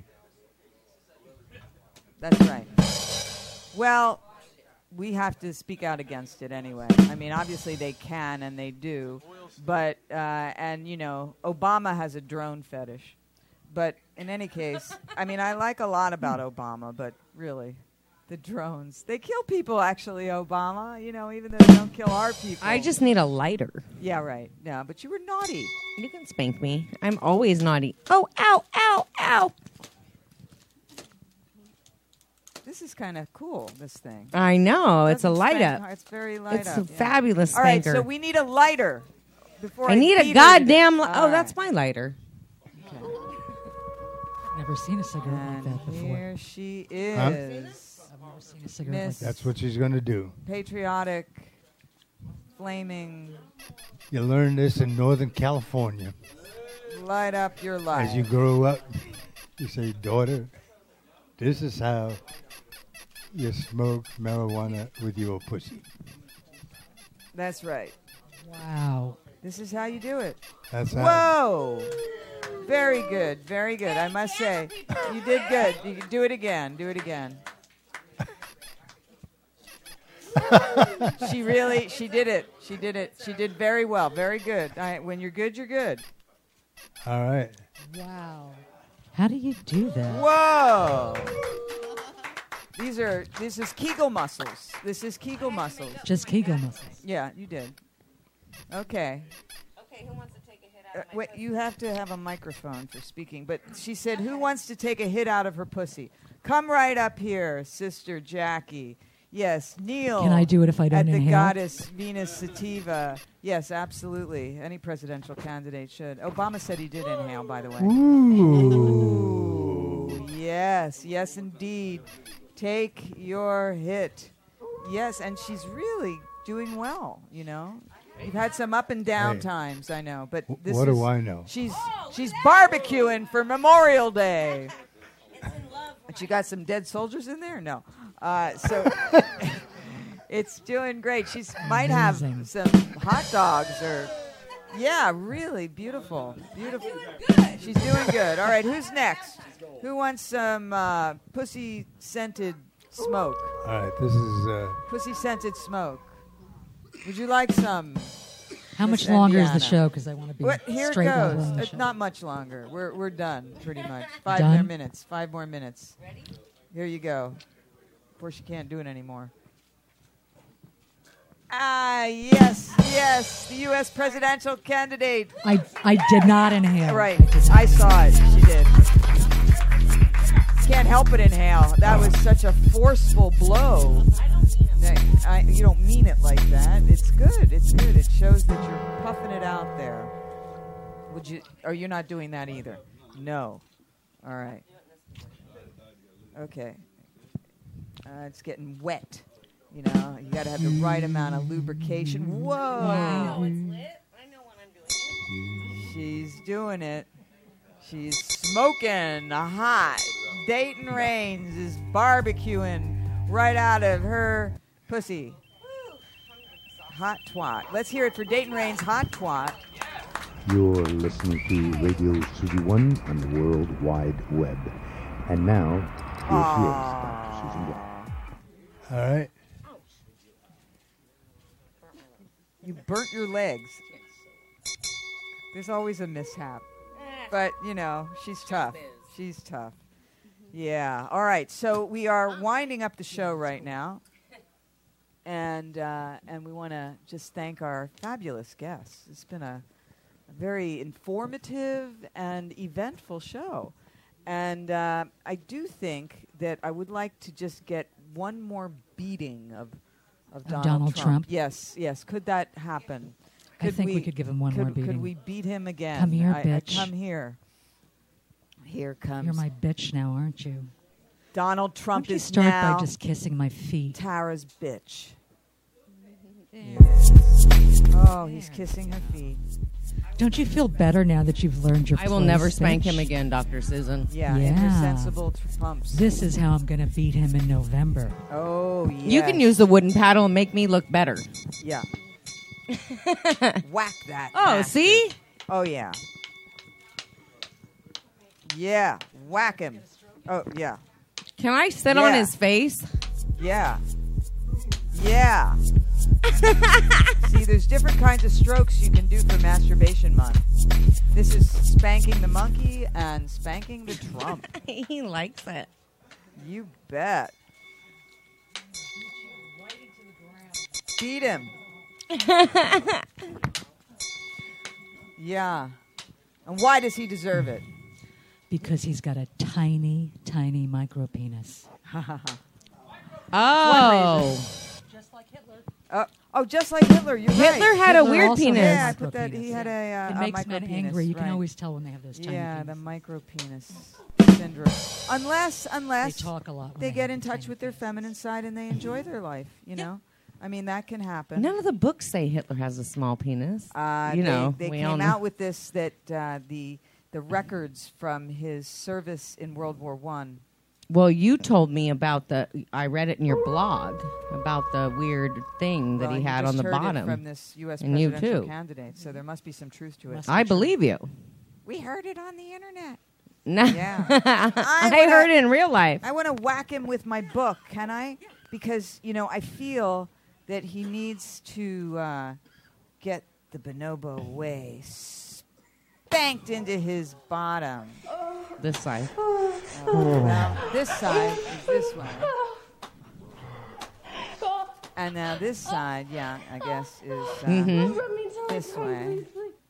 That's right. Well, we have to speak out against it anyway. I mean, obviously they can and they do, but and you know, Obama has a drone fetish. But in any case, I mean, I like a lot about Obama, but really, the drones, they kill people. Actually, Obama, you know, even though they don't kill our people. I just need a lighter. Yeah, right. Yeah, but you were naughty. You can spank me. I'm always naughty. Oh, ow, ow, ow. This is kind of cool, this thing. I know. It's a Doesn't light spank up. hard. It's very light It's up. a fabulous All right, spanker. so we need a lighter. Before I need a feed her goddamn... to- oh, All that's right. my lighter. Never seen a cigarette like that before. Here she is. Huh? I've never seen a cigarette Miss like That's what she's going to do. Patriotic, flaming, You learn this in Northern California. light up your life. As you grow up, you say, daughter, this is how you smoke marijuana with your pussy. That's right. Wow. This is how you do it. That's how. Whoa! Very good, very good. I must say, you did good. You can do it again. Do it again. She did it. She did it. She did very well. Very good. When you're good, you're good. All right. Wow. How do you do that? Whoa! This is Kegel muscles. This is Kegel muscles. Just Kegel muscles. Yeah, you did. Okay. Okay, who wants to take a hit out of my Wait, you have to have a microphone for speaking. But she said, who wants to take a hit out of her pussy? Come right up here, Sister Jackie. Yes, Neil. Can I do it if I don't at the inhale? goddess Venus Sativa. Yes, absolutely. Any presidential candidate should. Obama said he did inhale, by the way. Ooh. Yes, yes, indeed. Take your hit. Yes, and she's really doing well, you know. You've had some up and down Hey. times, I know, but this What is, do I know? She's barbecuing for Memorial Day. And she got some dead soldiers in there? No. So it's doing great. She might have some hot dogs or... Yeah, really beautiful. Beautiful. She's doing good. All right, who's next? Who wants some pussy-scented smoke? All right, this is... Pussy-scented smoke. Would you like some? How Miss much longer is the Indiana? show? Because I want to be Here straight it while goes. we're on the It's show. not much longer. We're done, pretty much. 5 Done? more minutes. 5 more minutes. Ready? Here you go. Before she can't do it anymore. Ah, yes, yes. The U.S. presidential candidate. I did not inhale. Right. I saw it. She did. Can't help but inhale. That was such a forceful blow. You don't mean it like that. It's good. It's good. It shows that you're puffing it out there. Would you? Or you're not doing that either? No. All right. Okay. It's getting wet. You know, you got to have the right amount of lubrication. Whoa! Wow, it's lit. I know what I'm doing. She's doing it. She's smoking hot. Dayton Raines is barbecuing right out of her pussy. Hot twat. Let's hear it for Dayton Raines' hot twat. You're listening to Radio Susie One on the World Wide Web. And now, here she is, Dr. Susan Black. All right. You burnt your legs. There's always a mishap. But, you know, she's tough. She's tough. Yeah. All right. So we are winding up the show right now. And we want to just thank our fabulous guests. It's been a very informative and eventful show. And I do think that I would like to just get one more beating of Donald Trump? Yes, yes. Could that happen? I think we could give him one more beating. Could we beat him again? Come here, bitch. Come here. Here comes. You're my bitch now, aren't you? Donald Trump Why don't you is start now by just kissing my feet. Tara's bitch. Yes. Oh, he's kissing her feet. Don't you feel better now that you've learned your I will place, never spank bitch? him again, Dr. Susan. Yeah, in her sensible Trumps. This is how I'm going to beat him in November. Oh, yeah. You can use the wooden paddle and make me look better. Yeah. Whack that. Oh, bastard. see? Oh, yeah. Yeah. Whack him. Oh, yeah. Can I sit on his face? Yeah. Yeah. See, there's different kinds of strokes you can do for Masturbation Month. This is spanking the monkey and spanking the Trump. He likes it. You bet. Beat him. Yeah. And why does he deserve it? Because he's got a tiny, tiny micro penis. Oh. Just like Hitler. Oh, just like Hitler. You're right. Hitler had a weird penis. Yeah, I put that. He had It a makes micro men penis, angry. You can right. always tell when they have those tiny Yeah, penises. the micro penis syndrome. Unless They talk a lot when they they get have in the touch with their feminine side and they enjoy their life. You know, I mean that can happen. None of the books say Hitler has a small penis. They we came all know. out with this that the records from his service in World War I. Well, you told me about I read it in your blog about the weird thing that Well, he had just on the heard it bottom. from this U.S. And you presidential too. candidate. So there must be some truth to it. I believe you. We heard it on the internet. No. Yeah. I heard it in real life. I want to whack him with my book, can I? Because, I feel that he needs to get the bonobo way spanked into his bottom. This side. Well, this side is this way. And now this side, I guess, is this way.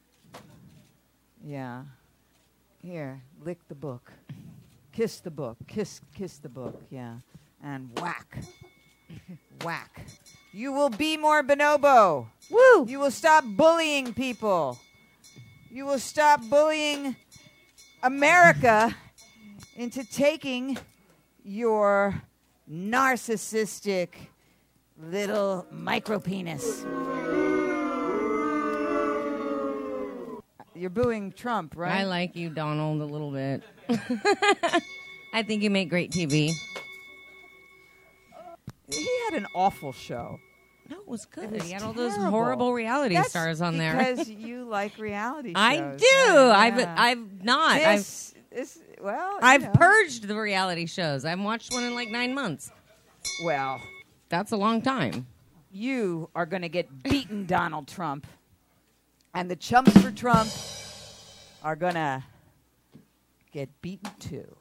Yeah. Here, lick the book. Kiss the book. Kiss the book, yeah. And whack. Whack. You will be more bonobo. Woo! You will stop bullying people. You will stop bullying America into taking your narcissistic little micro penis. You're booing Trump, right? I like you, Donald, a little bit. I think you make great TV. He had an awful show. No, it was good. It was He had all those terrible. horrible reality That's stars on there. because you like reality shows. I do. Yeah. I've not. I've purged the reality shows. I haven't watched one in like 9 months. Well, that's a long time. You are going to get beaten, Donald Trump. And the chumps for Trump are going to get beaten too.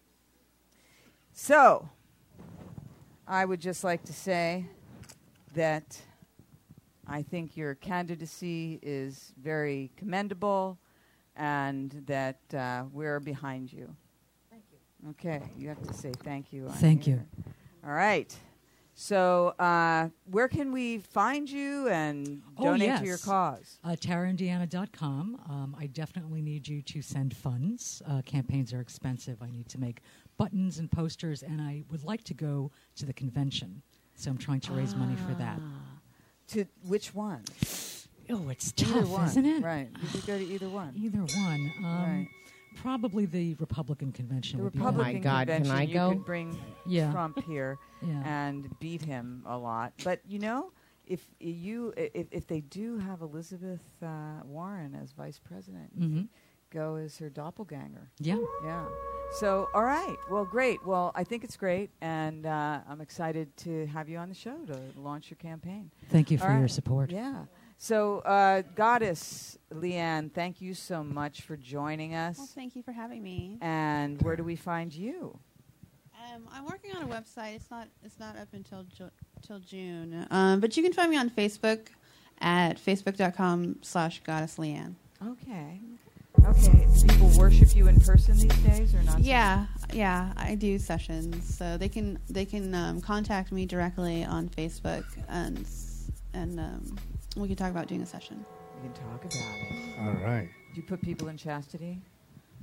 So, I would just like to say that I think your candidacy is very commendable and that we're behind you. Thank you. Okay, you have to say thank you. Thank you. All right. So, where can we find you and donate to your cause? TaraIndiana.com. I definitely need you to send funds. Campaigns are expensive. I need to make buttons and posters, and I would like to go to the convention. So I'm trying to raise money for that. To which one? Oh, it's Either tough, one. isn't it? Right. You could go to either one. Either one. Right. Probably the Republican convention. The would be Republican Oh my God, can convention, I you go? could bring Yeah. Trump here Yeah. and beat him a lot. But if they do have Elizabeth Warren as vice president, you Mhm. could go as her doppelganger. Yeah. Yeah. So, all right. Well, great. Well, I think it's great, and I'm excited to have you on the show to launch your campaign. Thank you for All your right. support. Yeah. So, Goddess Leanne, thank you so much for joining us. Well, thank you for having me. And where do we find you? I'm working on a website. It's not up until till June. But you can find me on Facebook at facebook.com/goddessleanne. Okay. Okay. Do people worship you in person these days or not? Yeah, I do sessions, so they can contact me directly on Facebook and we can talk about doing a session. We can talk about it. All right. Do you put people in chastity?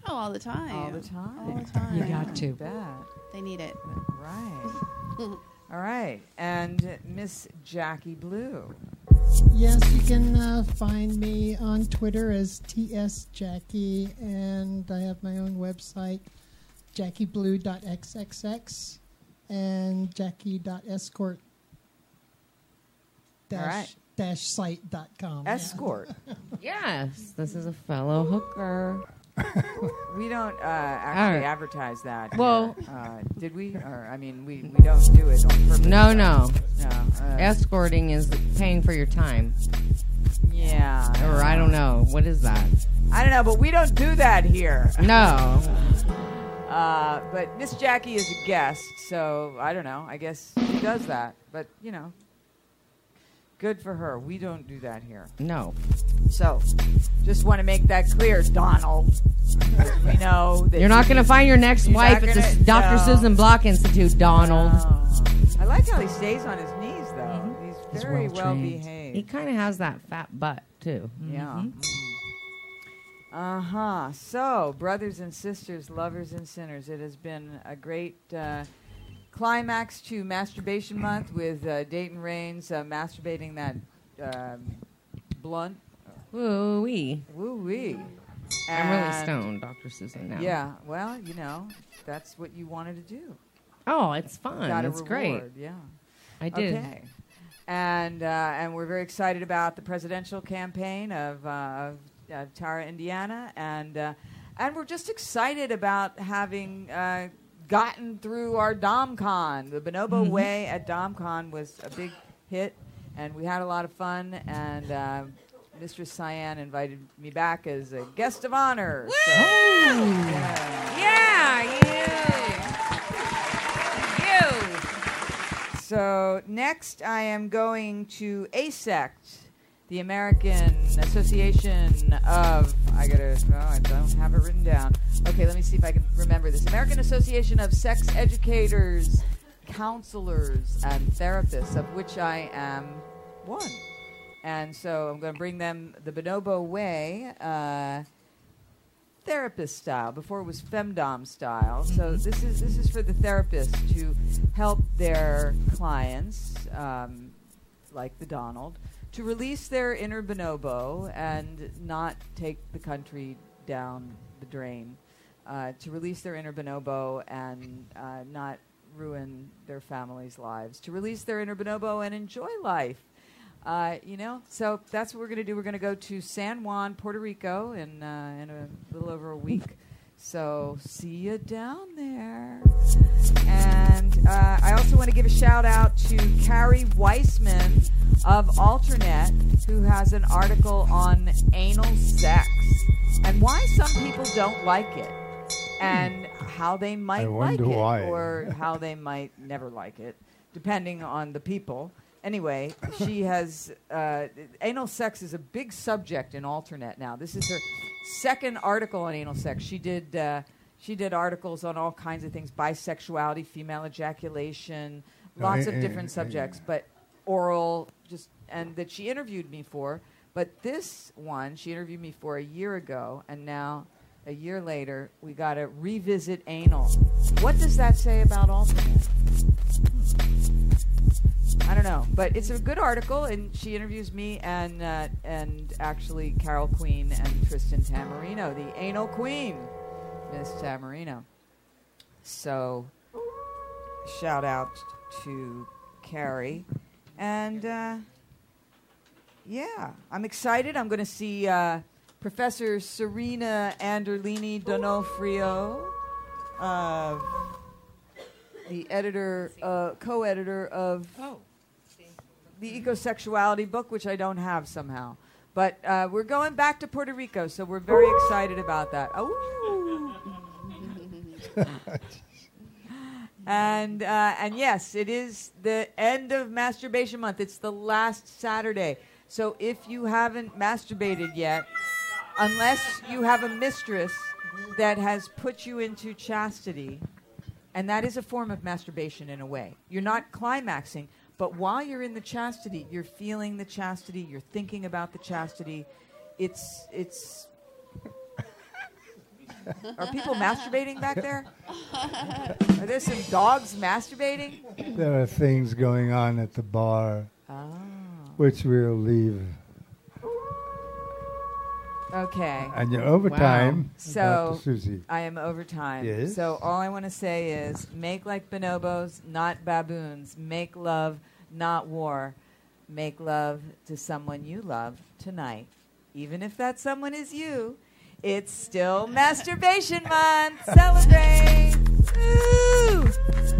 Oh, all the time. All the time. All the time. You got to. They need it. Right. All right. And Miss Jackie Blue. Yes, you can find me on Twitter as TSJackie, and I have my own website, JackieBlue.xxx and Jackie.escort site.com. Escort. Yes, this is a fellow hooker. We don't actually advertise that. Well, did we? Or I mean, we don't do it on purpose. No. No. Escorting is paying for your time. Yeah. Or I don't know. What is that? I don't know, but we don't do that here. No. But Miss Jackie is a guest, so I don't know. I guess she does that. But, you know, good for her. We don't do that here. No. So, just want to make that clear, Donald. We know that You're not going to find your next wife at the Dr. Susan Block Institute, Donald. No. I like how he stays on his knees, though. Mm-hmm. He's very well behaved. He kind of has that fat butt, too. Yeah. Uh-huh. So, brothers and sisters, lovers and sinners, it has been a great climax to Masturbation Month with Dayton Raines masturbating that blunt. Woo-wee. Woo-wee. I'm really stoned, Dr. Susan, now. Yeah. Well, you know, that's what you wanted to do. Oh, it's fun. Got a it's reward, great. Yeah. I did. Okay. And we're very excited about the presidential campaign of Tara, Indiana, and we're just excited about having gotten through our DomCon. The Bonobo Way at DomCon was a big hit, and we had a lot of fun. And Mistress Cyan invited me back as a guest of honor. Woo! So, You. So next, I am going to ASECT, the American Association of, I don't have it written down. Okay, let me see if I can remember this. American Association of Sex Educators, Counselors, and Therapists, of which I am one. And so I'm going to bring them the Bonobo Way, therapist style. Before it was femdom style. So this is for the therapists to help their clients, like the Donald, to release their inner bonobo and not take the country down the drain. To release their inner bonobo and not ruin their families' lives. To release their inner bonobo and enjoy life. So that's what we're going to do. We're going to go to San Juan, Puerto Rico in a little over a week. So see you down there. And I also want to give a shout out to Carrie Weissman of Alternate, who has an article on anal sex and why some people don't like it and how they might like it or how they might never like it, depending on the people. Anyway, she has anal sex is a big subject in Alternate now. This is her second article on anal sex. She did articles on all kinds of things: bisexuality, female ejaculation, lots of different subjects, but oral, and that she interviewed me for. But this one, she interviewed me for a year ago, and now, a year later, we got to revisit anal. What does that say about Alternate? I don't know, but it's a good article, and she interviews me and actually Carol Queen and Tristan Tamarino, the anal queen, Miss Tamarino. So, shout out to Carrie, and I'm excited. I'm going to see Professor Serena Anderlini Donofrio, the editor, co-editor of the Ecosexuality book, which I don't have somehow. But we're going back to Puerto Rico, so we're very excited about that. Oh. And yes, it is the end of Masturbation Month. It's the last Saturday. So if you haven't masturbated yet, unless you have a mistress that has put you into chastity, and that is a form of masturbation in a way. You're not climaxing, but while you're in the chastity, you're feeling the chastity, you're thinking about the chastity. It's Are people masturbating back there? Are there some dogs masturbating? There are things going on at the bar, which we'll leave. Okay. And you're overtime. Wow. So Dr. Susie. I am overtime. Yes. So all I want to say is make like bonobos, not baboons. Make love, not war. Make love to someone you love tonight. Even if that someone is you, it's still Masturbation Month. Celebrate. Woo!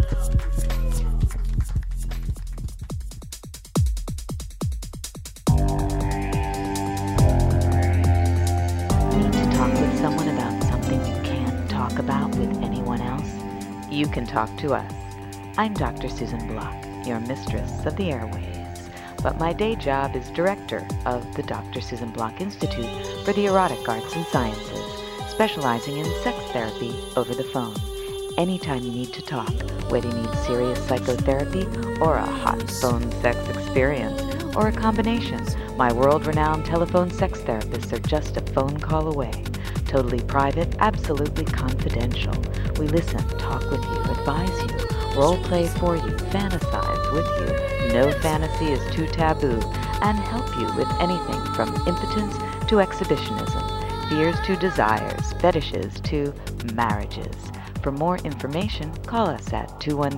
Someone about something you can't talk about with anyone else, you can talk to us. I'm Dr. Susan Block, your mistress of the airwaves, but my day job is director of the Dr. Susan Block Institute for the Erotic Arts and Sciences, specializing in sex therapy over the phone. Anytime you need to talk, whether you need serious psychotherapy or a hot phone sex experience, or a combination, my world-renowned telephone sex therapists are just a phone call away. Totally private, absolutely confidential. We listen, talk with you, advise you, role play for you, fantasize with you. No fantasy is too taboo, and help you with anything from impotence to exhibitionism, fears to desires, fetishes to marriages. For more information, call us at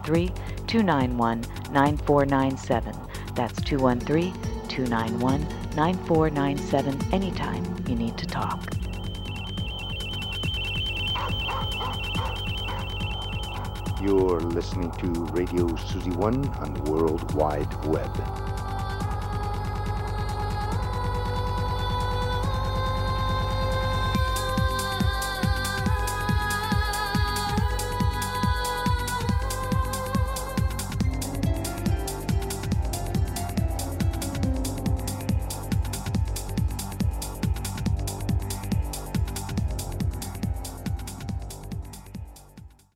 213-291-9497. That's 213-291-9497 anytime you need to talk. You're listening to Radio Susie One on the World Wide Web.